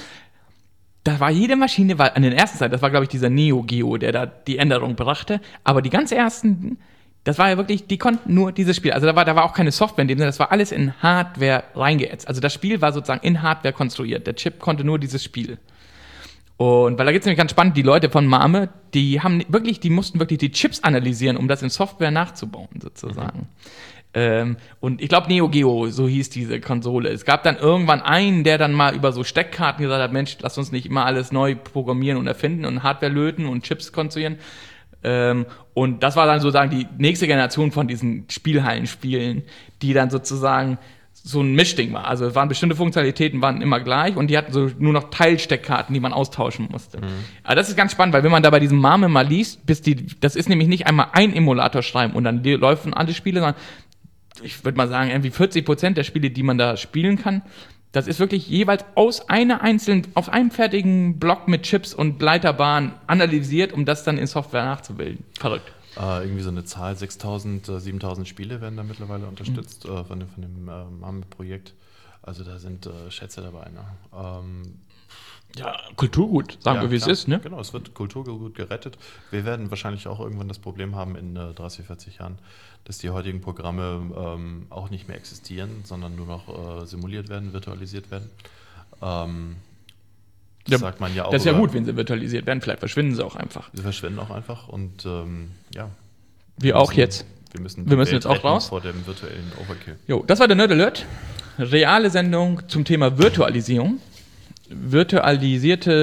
Da war jede Maschine, war an den ersten Seiten, das war glaube ich dieser Neo Geo, der da die Änderung brachte, aber die ganz ersten, das war ja wirklich, die konnten nur dieses Spiel, also da war, da war auch keine Software in dem Sinne, das war alles in Hardware reingeätzt. Also das Spiel war sozusagen in Hardware konstruiert, der Chip konnte nur dieses Spiel. Und weil da gibt es nämlich ganz spannend, die Leute von Mame, die haben wirklich, die mussten wirklich die Chips analysieren, um das in Software nachzubauen, sozusagen. Mhm. Ähm, und ich glaube, Neo Geo, so hieß diese Konsole. Es gab dann irgendwann einen, der dann mal über so Steckkarten gesagt hat, Mensch, lass uns nicht immer alles neu programmieren und erfinden und Hardware löten und Chips konstruieren. Ähm, und das war dann sozusagen die nächste Generation von diesen Spielhallenspielen, die dann sozusagen so ein Mischding war. Also es waren bestimmte Funktionalitäten, waren immer gleich und die hatten so nur noch Teilsteckkarten, die man austauschen musste. Mhm. Aber das ist ganz spannend, weil wenn man da bei diesem Mame mal liest, bis die, das ist nämlich nicht einmal ein Emulator schreiben und dann laufen alle Spiele, sondern ich würde mal sagen, irgendwie vierzig Prozent der Spiele, die man da spielen kann, das ist wirklich jeweils aus einer einzelnen, auf einem fertigen Block mit Chips und Leiterbahn analysiert, um das dann in Software nachzubilden. Verrückt. Uh, irgendwie so eine Zahl, sechstausend, siebentausend Spiele werden da mittlerweile unterstützt mhm. uh, von dem, von dem uh, MAME-Projekt. Also da sind uh, Schätze dabei. Ne? Um, ja, Kulturgut, sagen ja, wir, wie es ist. Ne? Genau, es wird Kulturgut gerettet. Wir werden wahrscheinlich auch irgendwann das Problem haben in uh, dreißig, vierzig Jahren, dass die heutigen Programme um, auch nicht mehr existieren, sondern nur noch uh, simuliert werden, virtualisiert werden. Um, Das ja, sagt man ja auch. Das ist ja gut, wenn sie virtualisiert werden. Vielleicht verschwinden sie auch einfach. Sie verschwinden auch einfach und ähm, ja. Wir, wir auch müssen, jetzt. Wir müssen, wir müssen jetzt auch raus. Vor dem virtuellen Overkill. Jo, das war der Nerd Alert. Reale Sendung zum Thema Virtualisierung. Virtualisierte